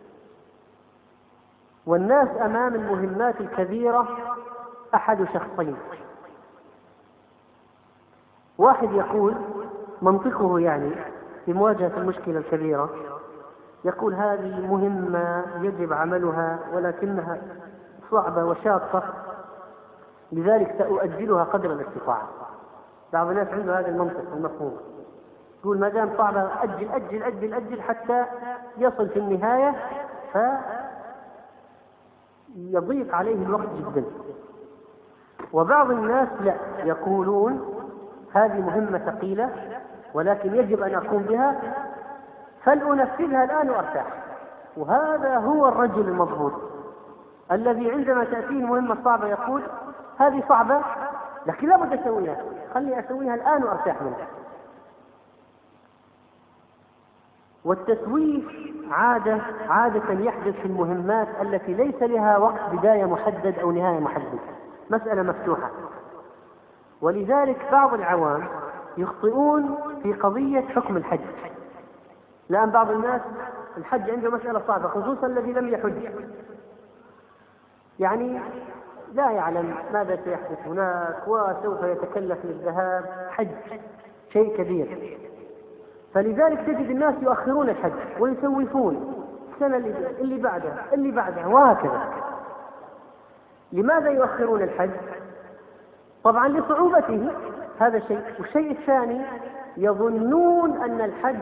والناس أمام المهمات الكبيرة أحد شخصين: واحد يقول منطقه يعني في مواجهة المشكلة الكبيرة، يقول هذه مهمة يجب عملها ولكنها صعبة وشاقة، لذلك سأؤجلها قدر الاستطاعة. بعض الناس عنده هذا المنطق المفهوم، يقول ما دام صعبة أجل أجل أجل أجل حتى يصل في النهاية فيضيق عليه الوقت جدا. وبعض الناس لا، يقولون هذه مهمة ثقيلة ولكن يجب أن أقوم بها فلأنفذها الآن وأرتاح. وهذا هو الرجل المضبوط الذي عندما تأتيه المهمة صعبة يقول هذه صعبة لكن لا بد أسويها، خلي أسويها الآن وأرتاح منها. والتسويف عادة يحدث في المهمات التي ليس لها وقت بداية محدد أو نهاية محدد، مسألة مفتوحة. ولذلك بعض العوام يخطئون في قضية حكم الحج. لأن بعض الناس الحج عنده مسألة صعبة، خصوصا الذي لم يحج، يعني لا يعلم ماذا سيحدث هناك وسوف يتكلف للذهاب، حج شيء كبير. فلذلك تجد الناس يؤخرون الحج ويسوفون السنة اللي بعدها وهكذا. لماذا يؤخرون الحج؟ طبعا لصعوبته، هذا شيء. والشيء الثاني يظنون أن الحج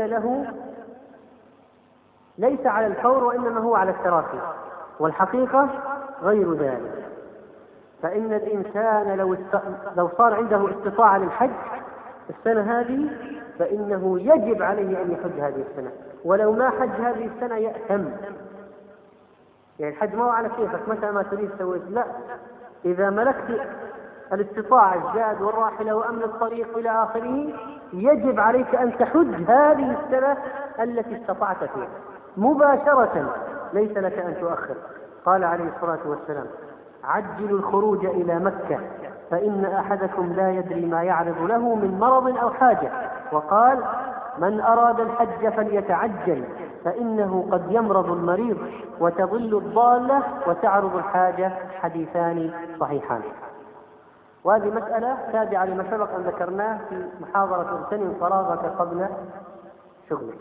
ليس على الفور وإنما هو على التراخي، والحقيقة غير ذلك. فإن الإنسان لو صار عنده استطاعة للحج السنة هذه فإنه يجب عليه أن يحج هذه السنة، ولو ما حج هذه السنة يأثم. يعني الحج ما هو على كيفك متى ما تريد سويت، لا، إذا ملكت الاستطاعة الزاد والراحلة وأمن الطريق إلى آخره يجب عليك أن تحج هذه السنة التي استطعت فيها مباشرة، ليس لك أن تؤخر. قال عليه الصلاة والسلام: عجلوا الخروج إلى مكة فإن أحدكم لا يدري ما يعرض له من مرض أو حاجة. وقال: من أراد الحج فليتعجل فإنه قد يمرض المريض وتضل الضالة وتعرض الحاجة، حديثان صحيحان. وهذه مسألة تابعة لما سبق أن ذكرناه في محاضرة اغتنم فراغك قبل شغلك.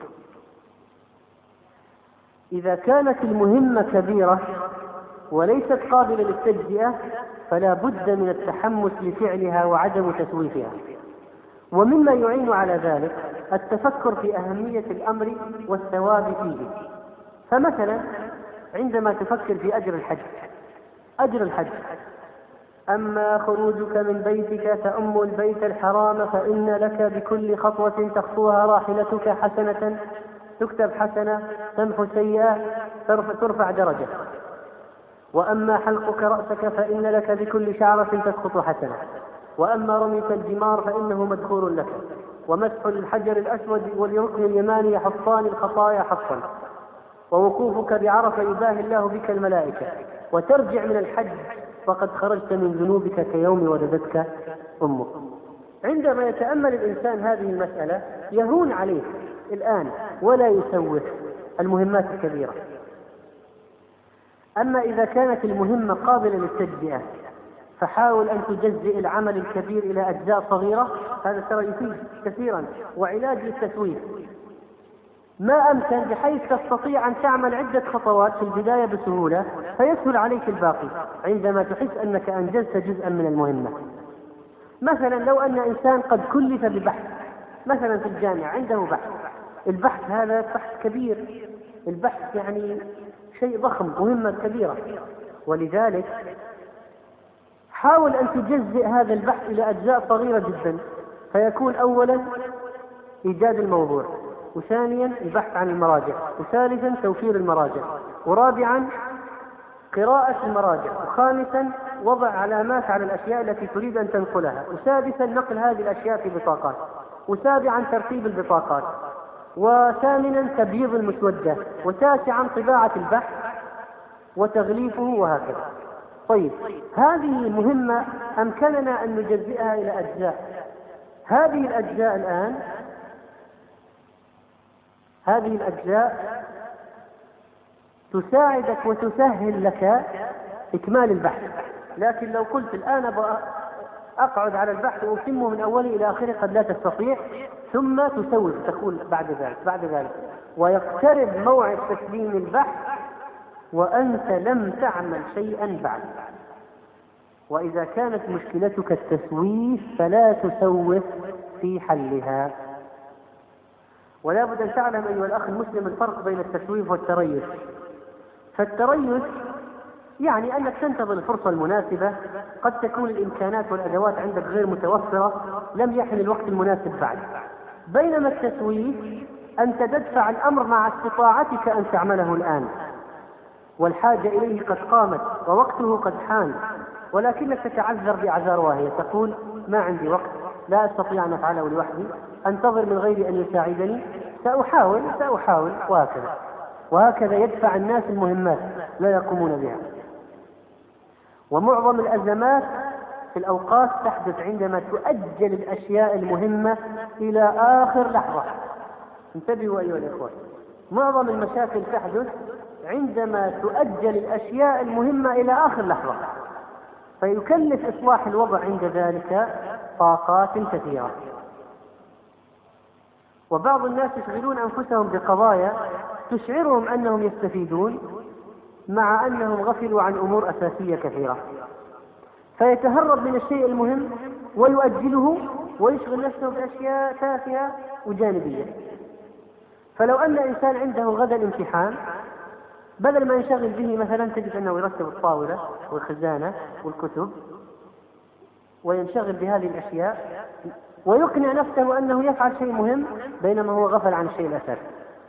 إذا كانت المهمة كبيرة وليست قابلة للتجزئة فلا بد من التحمس لفعلها وعدم تسويفها. ومما يعين على ذلك التفكر في أهمية الأمر والثواب فيه. فمثلا عندما تفكر في أجر الحج: أما خروجك من بيتك تأم البيت الحرام فإن لك بكل خطوة تخطوها راحلتك حسنة تكتب حسنة، تمحو سيئة، ترفع درجة. وأما حلقك رأسك فإن لك بكل شعرة تسقط حسنة. وأما رميك الجمار فإنه مدخول لك. ومسح الحجر الأسود والركن اليماني يحطان الخطايا حطا. ووقوفك بعرفة يباهي الله بك الملائكة. وترجع من الحج فقد خرجت من ذنوبك كيوم ولدتك أمك. عندما يتأمل الإنسان هذه المسألة يهون عليه الآن ولا يسوف المهمات الكبيرة. أما إذا كانت المهمة قابلة للتجزئة فحاول أن تجزئ العمل الكبير إلى أجزاء صغيرة، هذا ترى يفيد كثيرا. وعلاج للتسويف ما أمكن بحيث تستطيع أن تعمل عدة خطوات في البداية بسهولة فيسهل عليك الباقي عندما تحس أنك أنجزت جزءا من المهمة. مثلا لو أن إنسان قد كلف ببحث مثلا في الجامعة، عنده بحث، البحث هذا بحث كبير، البحث يعني شيء ضخم، مهمة كبيرة، ولذلك حاول أن تجزئ هذا البحث إلى أجزاء صغيرة جدا، فيكون أولا إيجاد الموضوع، وثانيا البحث عن المراجع، وثالثا توفير المراجع، ورابعا قراءة المراجع، وخامسا وضع علامات على الأشياء التي تريد أن تنقلها، وسادسا نقل هذه الأشياء في بطاقات، وسابعا ترتيب البطاقات، وثامنا تبييض المسودة، وتاسعا طباعة البحث وتغليفه، وهكذا. طيب، هذه مهمة أمكننا أن نجزئها إلى أجزاء. هذه الأجزاء تساعدك وتسهل لك إكمال البحث، لكن لو قلت الآن أقعد على البحث وأتمه من أوله إلى آخره قد لا تستطيع، ثم تسوف تقول بعد ذلك ويقترب موعد تسليم البحث وأنت لم تعمل شيئا بعد. وإذا كانت مشكلتك التسويف فلا تسوف في حلها. ولا بد أن تعلم أيها الأخ المسلم الفرق بين التسويف والتريث. فالتريث يعني أنك تنتظر الفرصة المناسبة، قد تكون الإمكانات والأدوات عندك غير متوفرة، لم يحن الوقت المناسب بعد. بينما التسويف أنت تدفع الأمر مع استطاعتك أن تعمله الآن، والحاجة إليه قد قامت ووقته قد حان، ولكنك تتعذر بأعذار واهية، تقول ما عندي وقت، لا أستطيع أن أفعله لوحدي، أنتظر من غيري أن يساعدني، سأحاول، وهكذا يدفع الناس المهمات لا يقومون بها. ومعظم الأزمات في الأوقات تحدث عندما تؤجل الأشياء المهمة إلى آخر لحظة. انتبهوا أيها الإخوة، معظم المشاكل تحدث عندما تؤجل الأشياء المهمة إلى آخر لحظة، فيكلف إصلاح الوضع عند ذلك طاقات كثيرة. وبعض الناس يشغلون أنفسهم بقضايا تشعرهم أنهم يستفيدون مع أنهم غفلوا عن أمور أساسية كثيرة، فيتهرب من الشيء المهم ويؤجله ويشغل نفسه بأشياء تافهة وجانبية. فلو أن إنسان عنده غدا امتحان، بدل ما ينشغل به مثلا تجد أنه يرتب الطاولة والخزانة والكتب وينشغل بهذه الأشياء ويقنع نفسه أنه يفعل شيء مهم بينما هو غفل عن الشيء الأساسي.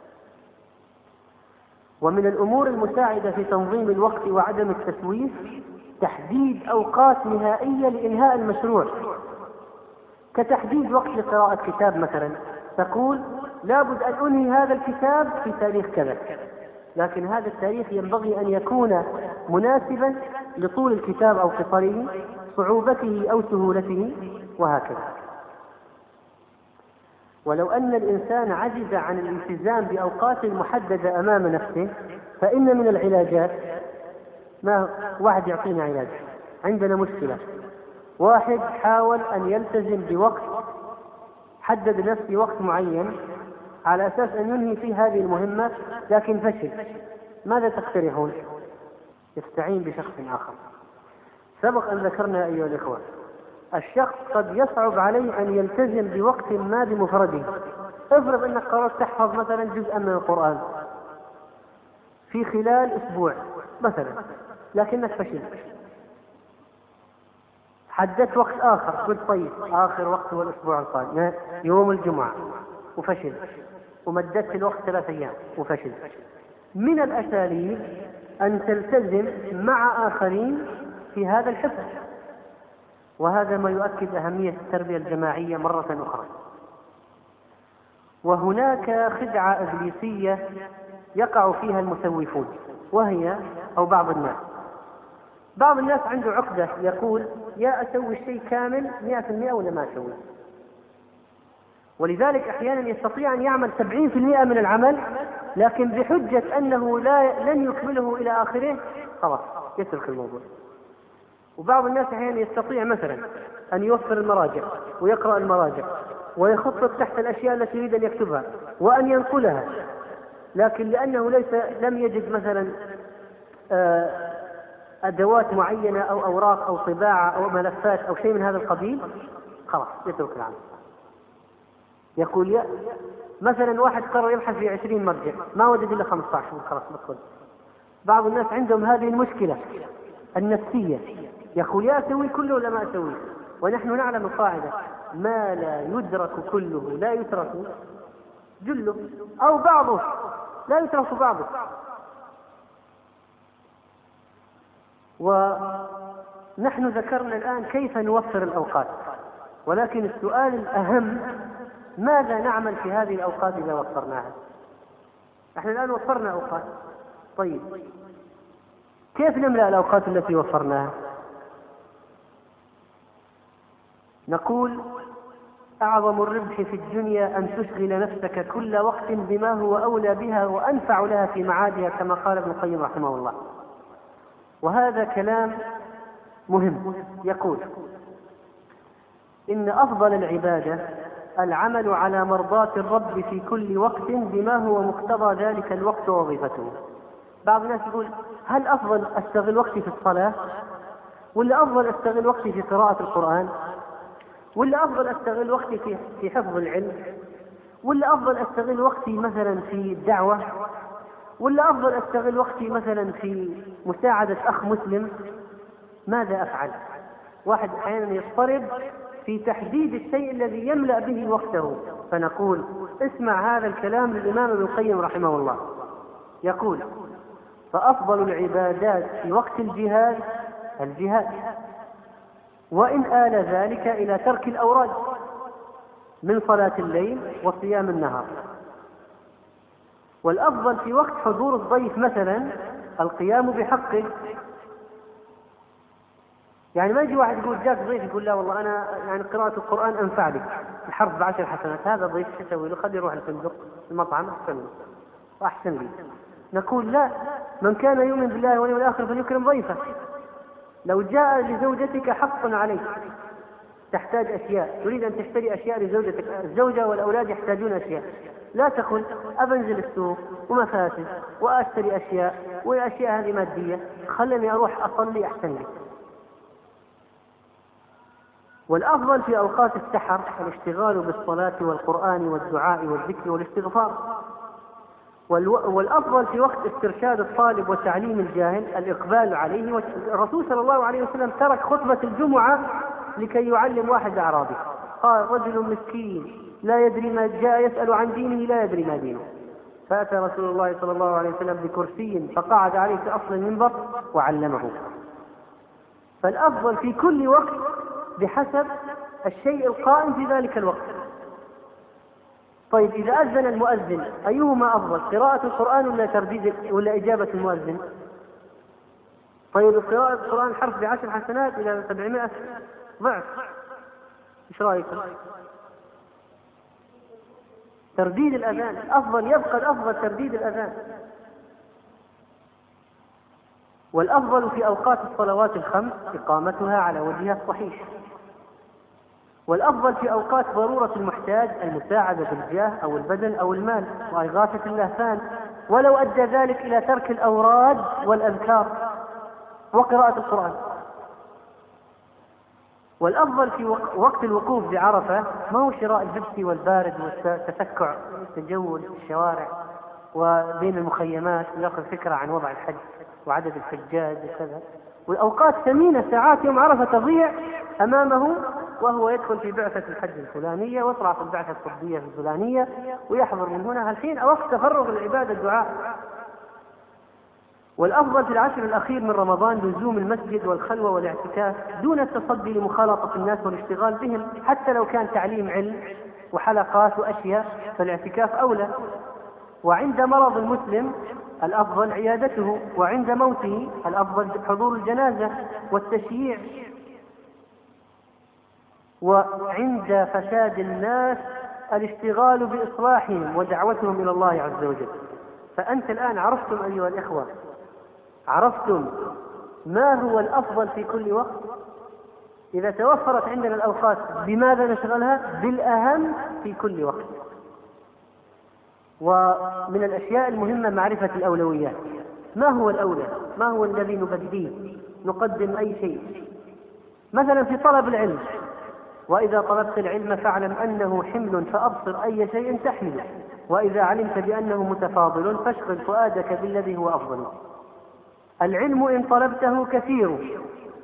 ومن الأمور المساعدة في تنظيم الوقت وعدم التسويف تحديد أوقات نهائية لإنهاء المشروع، كتحديد وقت لقراءة كتاب مثلا، تقول لابد أن أنهي هذا الكتاب في تاريخ كذا، لكن هذا التاريخ ينبغي أن يكون مناسبا لطول الكتاب أو قصره، صعوبته أو سهولته، وهكذا. ولو أن الإنسان عجز عن الالتزام بأوقات محددة أمام نفسه، فإن من العلاجات ما واحد يعطينا علاج، عندنا مشكلة، واحد حاول أن يلتزم بوقت، حدد لنفسه وقت معين على أساس أن ينهي فيه هذه المهمة، لكن فشل، ماذا تقترحون؟ يستعين بشخص آخر. سبق أن ذكرنا أيها الإخوة الشخص قد يصعب عليه أن يلتزم بوقت ما بمفرده. افرض أنك قررت تحفظ مثلا جزءا من القرآن في خلال أسبوع مثلا، لكنك فشلت. حددت وقت آخر، قلت طيب آخر وقت هو الأسبوع القادم يوم الجمعة، وفشل. ومددت الوقت 3 أيام وفشل. من الأساليب أن تلتزم مع آخرين في هذا الحفظ، وهذا ما يؤكد أهمية التربية الجماعية مرة أخرى. وهناك خدعة إبليسية يقع فيها المسوفون، وهي أو بعض الناس عنده عقدة، يقول يا أسوي الشيء كامل 100% ولا ما أسوي، ولذلك أحيانا يستطيع أن يعمل 70% من العمل، لكن بحجة أنه لن يكمله إلى آخره خلاص يترك الموضوع. وبعض الناس أحيانا يستطيع مثلا أن يوفر المراجع ويقرأ المراجع ويخطط تحت الأشياء التي يريد أن يكتبها وأن ينقلها، لكن لأنه لم يجد مثلا أدوات معينة أو أوراق أو طباعة أو ملفات أو شيء من هذا القبيل، خلاص يترك العمل. يقول مثلا واحد قرر يبحث في 20 مرجع ما وجد إلا 15، خلاص بدخل. بعض الناس عندهم هذه المشكلة النفسية، يقول يا أسوي كله ولا ما أسوي. ونحن نعلم القاعدة: ما لا يدرك كله لا يترك جله، أو بعضه لا يترك بعضه. ونحن ذكرنا الآن كيف نوفر الأوقات، ولكن السؤال الأهم: ماذا نعمل في هذه الأوقات إذا وفرناها؟ نحن الآن وفرنا أوقات، طيب كيف نملأ الأوقات التي وفرناها؟ نقول: أعظم الربح في الدنيا أن تشغل نفسك كل وقت بما هو أولى بها وأنفع لها في معادها، كما قال ابن القيم رحمه الله. وهذا كلام مهم. يقول: إن أفضل العبادة العمل على مرضاة الرب في كل وقت بما هو مقتضى ذلك الوقت ووظيفته. بعض الناس يقول: هل أفضل أستغل وقتي في الصلاة، ولا أفضل أستغل وقتي في قراءة القرآن، ولا أفضل أستغل وقتي في حفظ العلم، ولا أفضل أستغل وقتي مثلا في الدعوة، ولا أفضل أستغل وقتي مثلا في مساعدة أخ مسلم؟ ماذا أفعل؟ واحد أحيانا يضطرب في تحديد الشيء الذي يملأ به وقته. فنقول: اسمع هذا الكلام للإمام ابن القيم رحمه الله. يقول: فأفضل العبادات في وقت الجهاد وإن آل ذلك إلى ترك الأوراد من صلاة الليل وصيام النهار. والأفضل في وقت حضور الضيف مثلا القيام بحقه. يعني ما يجي واحد يقول جاك ضيف يقول: لا والله أنا يعني قراءة القرآن أنفع لي، الحرف ب10 حسنات. هذا ضيف شو يسوي له؟ خليه يروح الفندق المطعم أحسن لي. نقول: لا، من كان يؤمن بالله واليوم الآخر فليكرم ضيفه. لو جاء لزوجتك حق عليك، تحتاج أشياء، تريد أن تشتري أشياء لزوجتك، الزوجة والأولاد يحتاجون أشياء، لا تقل أبنزل السوق ومفاسد وأشتري أشياء، والأشياء هذه مادية، خلني أروح أصلي أحسن لي. والأفضل في أوقات السحر الاشتغال بالصلاة والقرآن والدعاء والذكر والاستغفار. والأفضل في وقت استرشاد الطالب وتعليم الجاهل الإقبال عليه. الرسول صلى الله عليه وسلم ترك خطبة الجمعة لكي يعلم واحد أعرابي. قال: رجل مسكين لا يدري ما جاء يسأل عن دينه لا يدري ما دينه. فأتى رسول الله صلى الله عليه وسلم بكرسي فقعد عليه في أصل المنبر وعلمه. فالأفضل في كل وقت بحسب الشيء القائم في ذلك الوقت. طيب إذا أذن المؤذن أيهما أفضل، قراءة القرآن ولا إجابة المؤذن؟ طيب قراءة القرآن حرف ب10 حسنات إلى 700 ضعف، إيش رأيكم؟ ترديد الأذان الأفضل، يبقى الأفضل ترديد الأذان. والأفضل في أوقات الصلوات الخمس إقامتها على وجهها الصحيح. والأفضل في أوقات ضرورة المحتاج المساعدة بالجاه أو البدن أو المال وإغاثة اللهفان، ولو أدى ذلك إلى ترك الأوراد والأذكار وقراءة القرآن. والأفضل في وقت الوقوف بعرفة ما هو شراء البيبسي والبارد والتسكع التجول في الشوارع وبين المخيمات ويأخذ فكرة عن وضع الحج وعدد الحجاج وكذا. والأوقات ثمينة، ساعات يوم عرفة تضيع أمامه وهو يدخل في بعثة الحج الفلانية ويطلع في البعثة الطبية الفلانية ويحضر من هنا. الحين وقت تفرغ العبادة الدعاء. والأفضل في العشر الأخير من رمضان لزوم المسجد والخلوة والاعتكاف دون التصدي لمخالطة الناس والاشتغال بهم، حتى لو كان تعليم علم وحلقات وأشياء فالاعتكاف أولى. وعند مرض المسلم الأفضل عيادته، وعند موته الأفضل حضور الجنازة والتشييع، وعند فساد الناس الاشتغال بإصلاحهم ودعوتهم إلى الله عز وجل. فأنت الآن عرفتم أيها الإخوة، عرفتم ما هو الأفضل في كل وقت. إذا توفرت عندنا الأوقات بماذا نشغلها؟ بالأهم في كل وقت. ومن الأشياء المهمة معرفة الأولويات. ما هو الأولى؟ ما هو الذي نبديه؟ نقدم أي شيء. مثلا في طلب العلم وإذا طلبت العلم فاعلم أنه حمل فأبصر أي شيء تحمله، وإذا علمت بأنه متفاضل فاشغل فؤادك بالذي هو أفضل. العلم إن طلبته كثير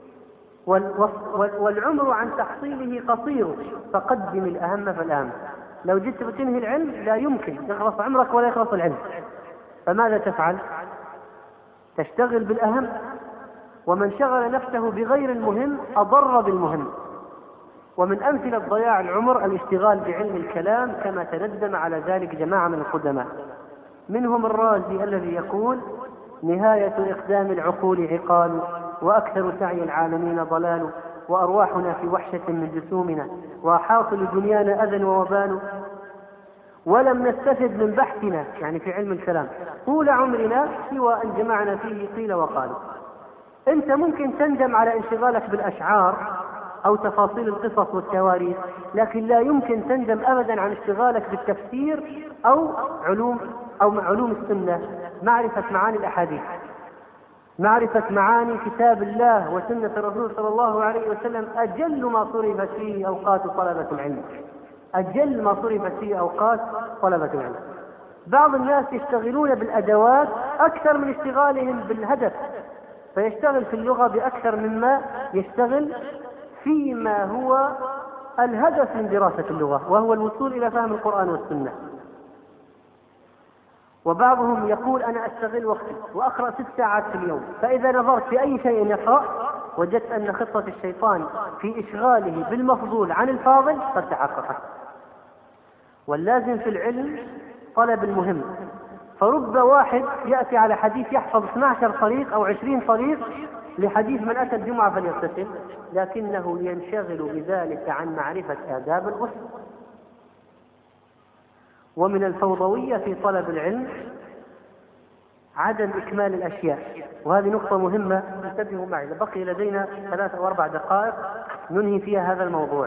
والعمر عن تحصيله قصير، فقدم الأهم فالأهم. لو جئت بتنهي العلم لا يمكن يخلص عمرك ولا يخلص العلم، فماذا تفعل؟ تشتغل بالأهم. ومن شغل نفسه بغير المهم أضر بالمهم. ومن أمثلة ضياع العمر الاشتغال بعلم الكلام، كما تندم على ذلك جماعة من القدماء، منهم الرازي الذي يقول: نهاية إقدام العقول عقال، وأكثر سعي العالمين ضلال، وأرواحنا في وحشة من جسومنا، وحاصل دنيانا أذى ووبال، ولم نستفد من بحثنا يعني في علم الكلام طول عمرنا سوى أن جمعنا فيه قيل وقالوا. أنت ممكن تندم على انشغالك بالأشعار أو تفاصيل القصص والتواريخ، لكن لا يمكن تندم أبدا عن اشتغالك بالتفسير أو علوم السنة، معرفة معاني الأحاديث، معرفة معاني كتاب الله وسنة الرسول صلى الله عليه وسلم. أجل ما صرفت فيه أوقات طلبة العلم، أجل ما صرفت فيه أوقات طلبة العلم. بعض الناس يشتغلون بالأدوات أكثر من اشتغالهم بالهدف، فيشتغل في اللغة بأكثر مما يشتغل فيما هو الهدف من دراسة اللغة، وهو الوصول إلى فهم القرآن والسنة. وبعضهم يقول: أنا أستغل وقتي وأقرأ 6 ساعات في اليوم، فإذا نظرت في أي شيء يقرأ وجدت أن خطة الشيطان في إشغاله بالمفضول عن الفاضل قد تحققت. واللازم في العلم طلب المهم، فرب واحد يأتي على حديث يحفظ 12 طريق أو 20 طريق لحديث من أتى الجمعة فليغتسل، لكنه ينشغل بذلك عن معرفة آداب الغسل. ومن الفوضوية في طلب العلم عدم إكمال الأشياء، وهذه نقطة مهمة انتبهوا معي، بقي لدينا 3 أو 4 دقائق ننهي فيها هذا الموضوع.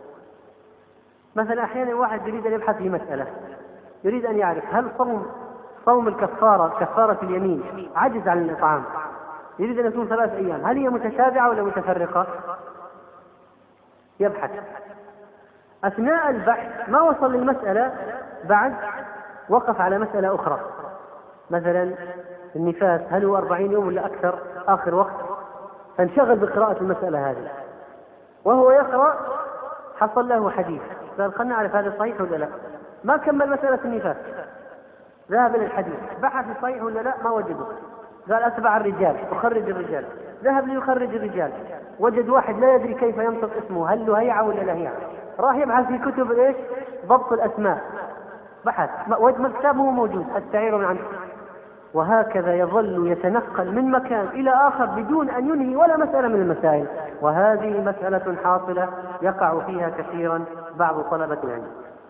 مثلا أحيانا واحد يريد أن يبحث في مسألة، يريد أن يعرف هل صوم الكفارة كفارة اليمين عجز عن الإطعام، يريد أن يصوم 3 أيام، هل هي متتابعة ولا متفرقة؟ يبحث. أثناء البحث ما وصل للمسألة، بعد وقف على مسألة أخرى، مثلا النفاس هل هو 40 يوم ولا أكثر آخر وقت، فانشغل بقراءة المسألة هذه. وهو يقرأ حصل له حديث، قال خلنا نعرف هذا صحيح ولا لا، ما كمل مسألة النفاس، ذهب للحديث بحث صحيح ولا لا، ما وجده، قال أتبع الرجال أخرج الرجال، ذهب ليخرج الرجال، وجد واحد لا يدري كيف ينطق اسمه، هل لهيعة ولا لهيعة، راح يبحث في كتب ايش؟ ضبط الأسماء، بحث وجد كتابه موجود التعير من عنه. وهكذا يظل يتنقل من مكان إلى آخر بدون أن ينهي ولا مسألة من المسائل، وهذه مسألة حاصلة يقع فيها كثيرا بعض طلبة العلم.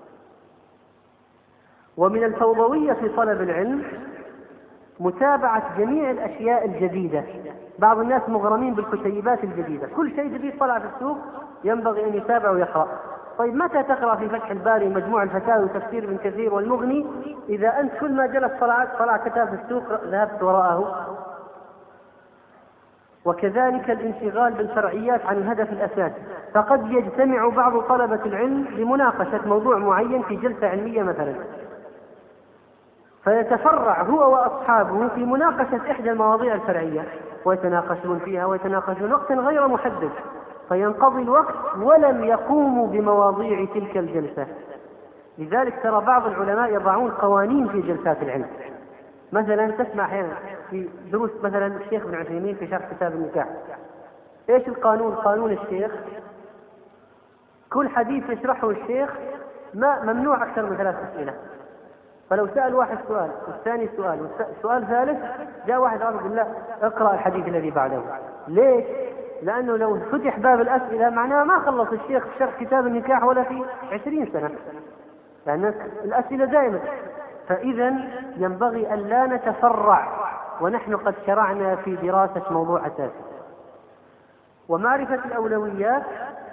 ومن الفوضوية في طلب العلم متابعة جميع الأشياء الجديدة. بعض الناس مغرمين بالكتيبات الجديدة، كل شيء جديد طلع في السوق ينبغي أن يتابع ويقرأ. طيب متى تقرأ في فتح الباري مجموع الفتاوي وتفسير ابن كثير والمغني إذا أنت كل ما جلس طلع كتاب في السوق ذهبت وراءه؟ وكذلك الانشغال بالفرعيات عن الهدف الأساسي، فقد يجتمع بعض طلبة العلم لمناقشة موضوع معين في جلسة علمية مثلا، فيتفرع هو وأصحابه في مناقشة إحدى المواضيع الفرعية ويتناقشون فيها ويتناقشون وقت غير محدد، فينقضي الوقت ولم يقوموا بمواضيع تلك الجلسة. لذلك ترى بعض العلماء يضعون قوانين في جلسات العلم. مثلا تسمع أحيانا في دروس مثلا الشيخ ابن عثيمين في شرح كتاب النكاح، ايش القانون؟ قانون الشيخ كل حديث يشرحه الشيخ ما ممنوع أكثر من 3 أسئلة. فلو سأل واحد سؤال والثاني سؤال والسؤال ثالث جاء واحد قال بالله اقرأ الحديث الذي بعده. ليش؟ لأنه لو فتح باب الأسئلة معناه ما خلص الشيخ شرح كتاب النكاح ولا في 20 سنة، لأن الأسئلة دائما. فإذا ينبغي أن لا نتفرع ونحن قد شرعنا في دراسة موضوع أساسي. ومعرفة الأولويات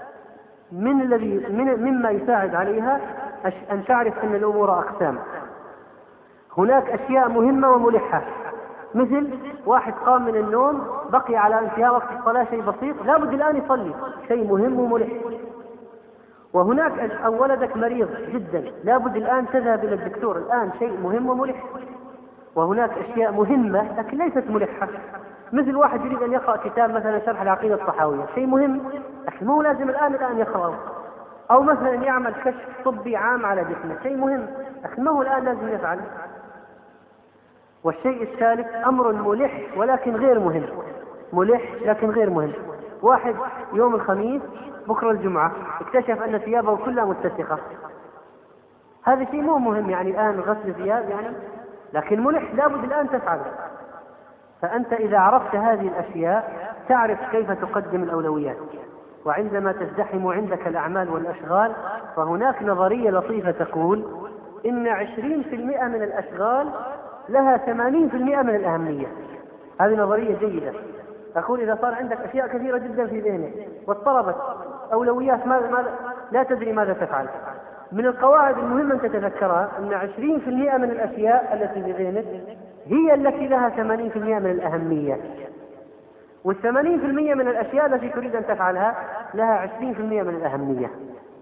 مما يساعد عليها أن تعرف أن الأمور أقسام. هناك أشياء مهمة وملحة، مثل واحد قام من النوم بقي على انتهاء وقت الصلاة شيء بسيط، لا بد الآن يصلي، شيء مهم وملح. وهناك أو ولدك مريض جدا، لابد الآن تذهب إلى الدكتور، الآن شيء مهم وملح. وهناك أشياء مهمة لكن ليست ملحة، مثل واحد يريد أن يقرأ كتاب مثلا شرح العقيدة الطحاوية، شيء مهم لكن مو لازم الآن يقرأه. أو مثلا يعمل كشف طبي عام على جسمه، شيء مهم لكن ما هو الآن لازم يفعل. والشيء الثالث أمر ملح ولكن غير مهم، ملح لكن غير مهم. واحد يوم الخميس بكرة الجمعة اكتشف أن ثيابه كلها متسخة، هذا شيء مو مهم يعني الآن غسل ثياب يعني، لكن ملح لابد الآن تفعله. فأنت إذا عرفت هذه الأشياء تعرف كيف تقدم الأولويات. وعندما تزدحم عندك الأعمال والأشغال فهناك نظرية لطيفة تقول إن 20% من الأشغال لها 80% من الأهمية. هذه نظرية جيدة، أقول إذا صار عندك أشياء كثيرة جدا في ذهنك واضطربت أولويات لا تدري ماذا تفعل، من القواعد المهمة أن تتذكرها أن 20% من الأشياء التي في ذهنك هي التي لها 80% من الأهمية، وال80% من الأشياء التي تريد أن تفعلها لها 20% من الأهمية.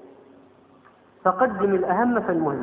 فقدم الأهم فالمهم.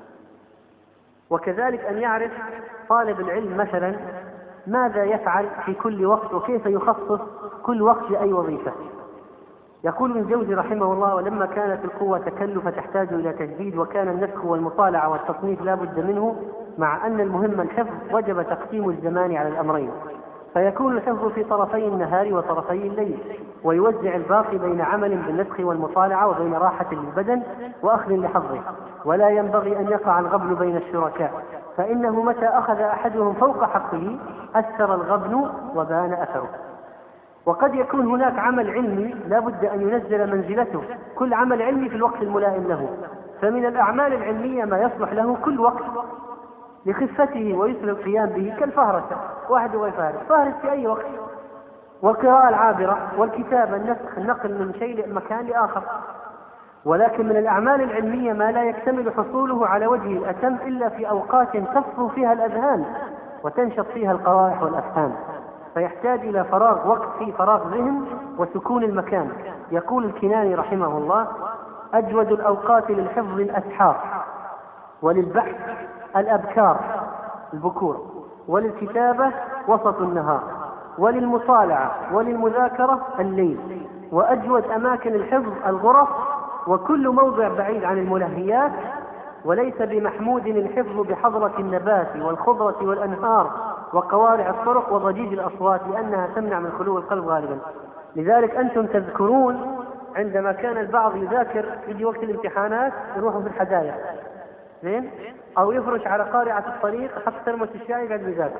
وكذلك أن يعرف طالب العلم مثلا ماذا يفعل في كل وقت وكيف يخصص كل وقت لأي وظيفة. يقول ابن الجوزي رحمه الله: ولما كانت القوة تكلف تحتاج إلى تجديد، وكان النسخ والمطالعة والتصنيف لا بد منه، مع أن المهم الحفظ، وجب تقسيم الزمان على الأمرين، فيكون الحفظ في طرفي النهار وطرفي الليل، ويوزع الباقي بين عمل بالنسخ والمطالعة وبين راحة للبدن وأخذ لحظه. ولا ينبغي أن يقع الغبن بين الشركاء، فإنه متى أخذ أحدهم فوق حقه أثر الغبن وبان أثره. وقد يكون هناك عمل علمي لا بد أن ينزل منزلته كل عمل علمي في الوقت الملائم له، فمن الأعمال العلمية ما يصلح له كل وقت لخفته ويسر القيام به، كالفهرسة، واحد هو فهرس في أي وقت، والقراءة العابرة، والكتابة، النسخ، النقل من شيء مكان لآخر. ولكن من الأعمال العلمية ما لا يكتمل حصوله على وجه الأتم إلا في أوقات تصفو فيها الأذهان وتنشط فيها القوائح والأفهام، فيحتاج إلى فراغ وقت، في فراغ ذهن وسكون المكان. يقول الكناني رحمه الله: أجود الأوقات للحفظ الأسحار، وللبحث الأبكار البكور، وللكتابة وسط النهار، وللمطالعة وللمذاكرة الليل. وأجود أماكن الحفظ الغرف وكل موضع بعيد عن الملهيات، وليس بمحمود الحفظ بحضرة النبات والخضرة والأنهار وقوارع الطرق وضجيج الأصوات، لأنها تمنع من خلو القلب غالبا. لذلك أنتم تذكرون عندما كان البعض يذاكر يجي وقت الامتحانات يروحوا في الحدائق زين، أو يفرش على قارعة الطريق حتى ترمس الشاي قاعد يذاكر.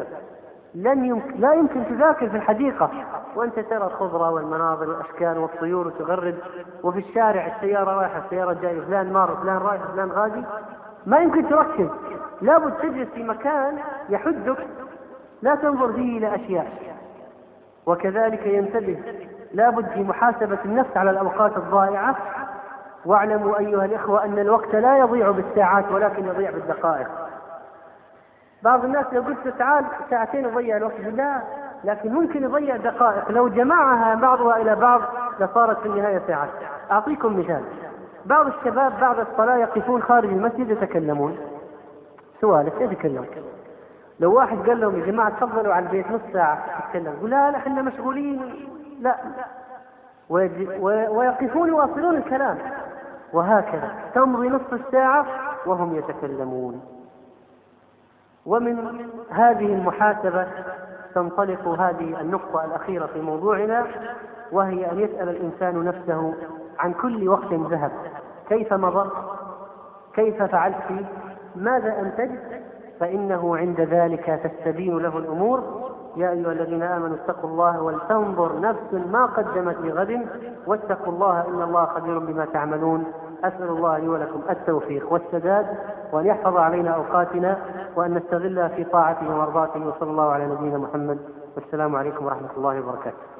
لا يمكن تذاكر في الحديقة وأنت ترى الخضرة والمناظر والأشكال والطيور وتغرد، وفي الشارع السيارة رايحة السيارة جاية، فلان مار فلان رايح فلان غادي، ما يمكن تركز. لابد تجلس في مكان يحدك لا تنظر فيه إلى أشياء. وكذلك ينتبه لابد في محاسبة النفس على الأوقات الضائعة. واعلموا أيها الإخوة أن الوقت لا يضيع بالساعات ولكن يضيع بالدقائق. بعض الناس لو قلت تعال ساعتين يضيع الوقت، لا، لكن ممكن يضيع دقائق لو جمعها بعضها إلى بعض لصارت في النهاية ساعات. أعطيكم مثال: بعض الشباب بعد الصلاة يقفون خارج المسجد يتكلمون، سوالف يتكلمون. لو واحد قال لهم يا جماعة تفضلوا على البيت نص ساعة يتكلم، يقول لا احنا مشغولين، لا، ويقفون يواصلون الكلام، وهكذا تمضي نصف الساعة وهم يتكلمون. ومن هذه المحاسبة تنطلق هذه النقطة الأخيرة في موضوعنا، وهي أن يسأل الإنسان نفسه عن كل وقت ذهب: كيف مضى؟ كيف فعلت فيه؟ ماذا أنتجت؟ فإنه عند ذلك تستبين له الأمور. يا أيها الذين آمنوا اتقوا الله ولتنظر نفس ما قدمت لغد واتقوا الله إن الله خبير بما تعملون. أسأل الله لي ولكم التوفيق والسداد، وأن يحفظ علينا أوقاتنا، وأن نستغلها في طاعته ومرضاته. وصلى الله على نبينا محمد، والسلام عليكم ورحمة الله وبركاته.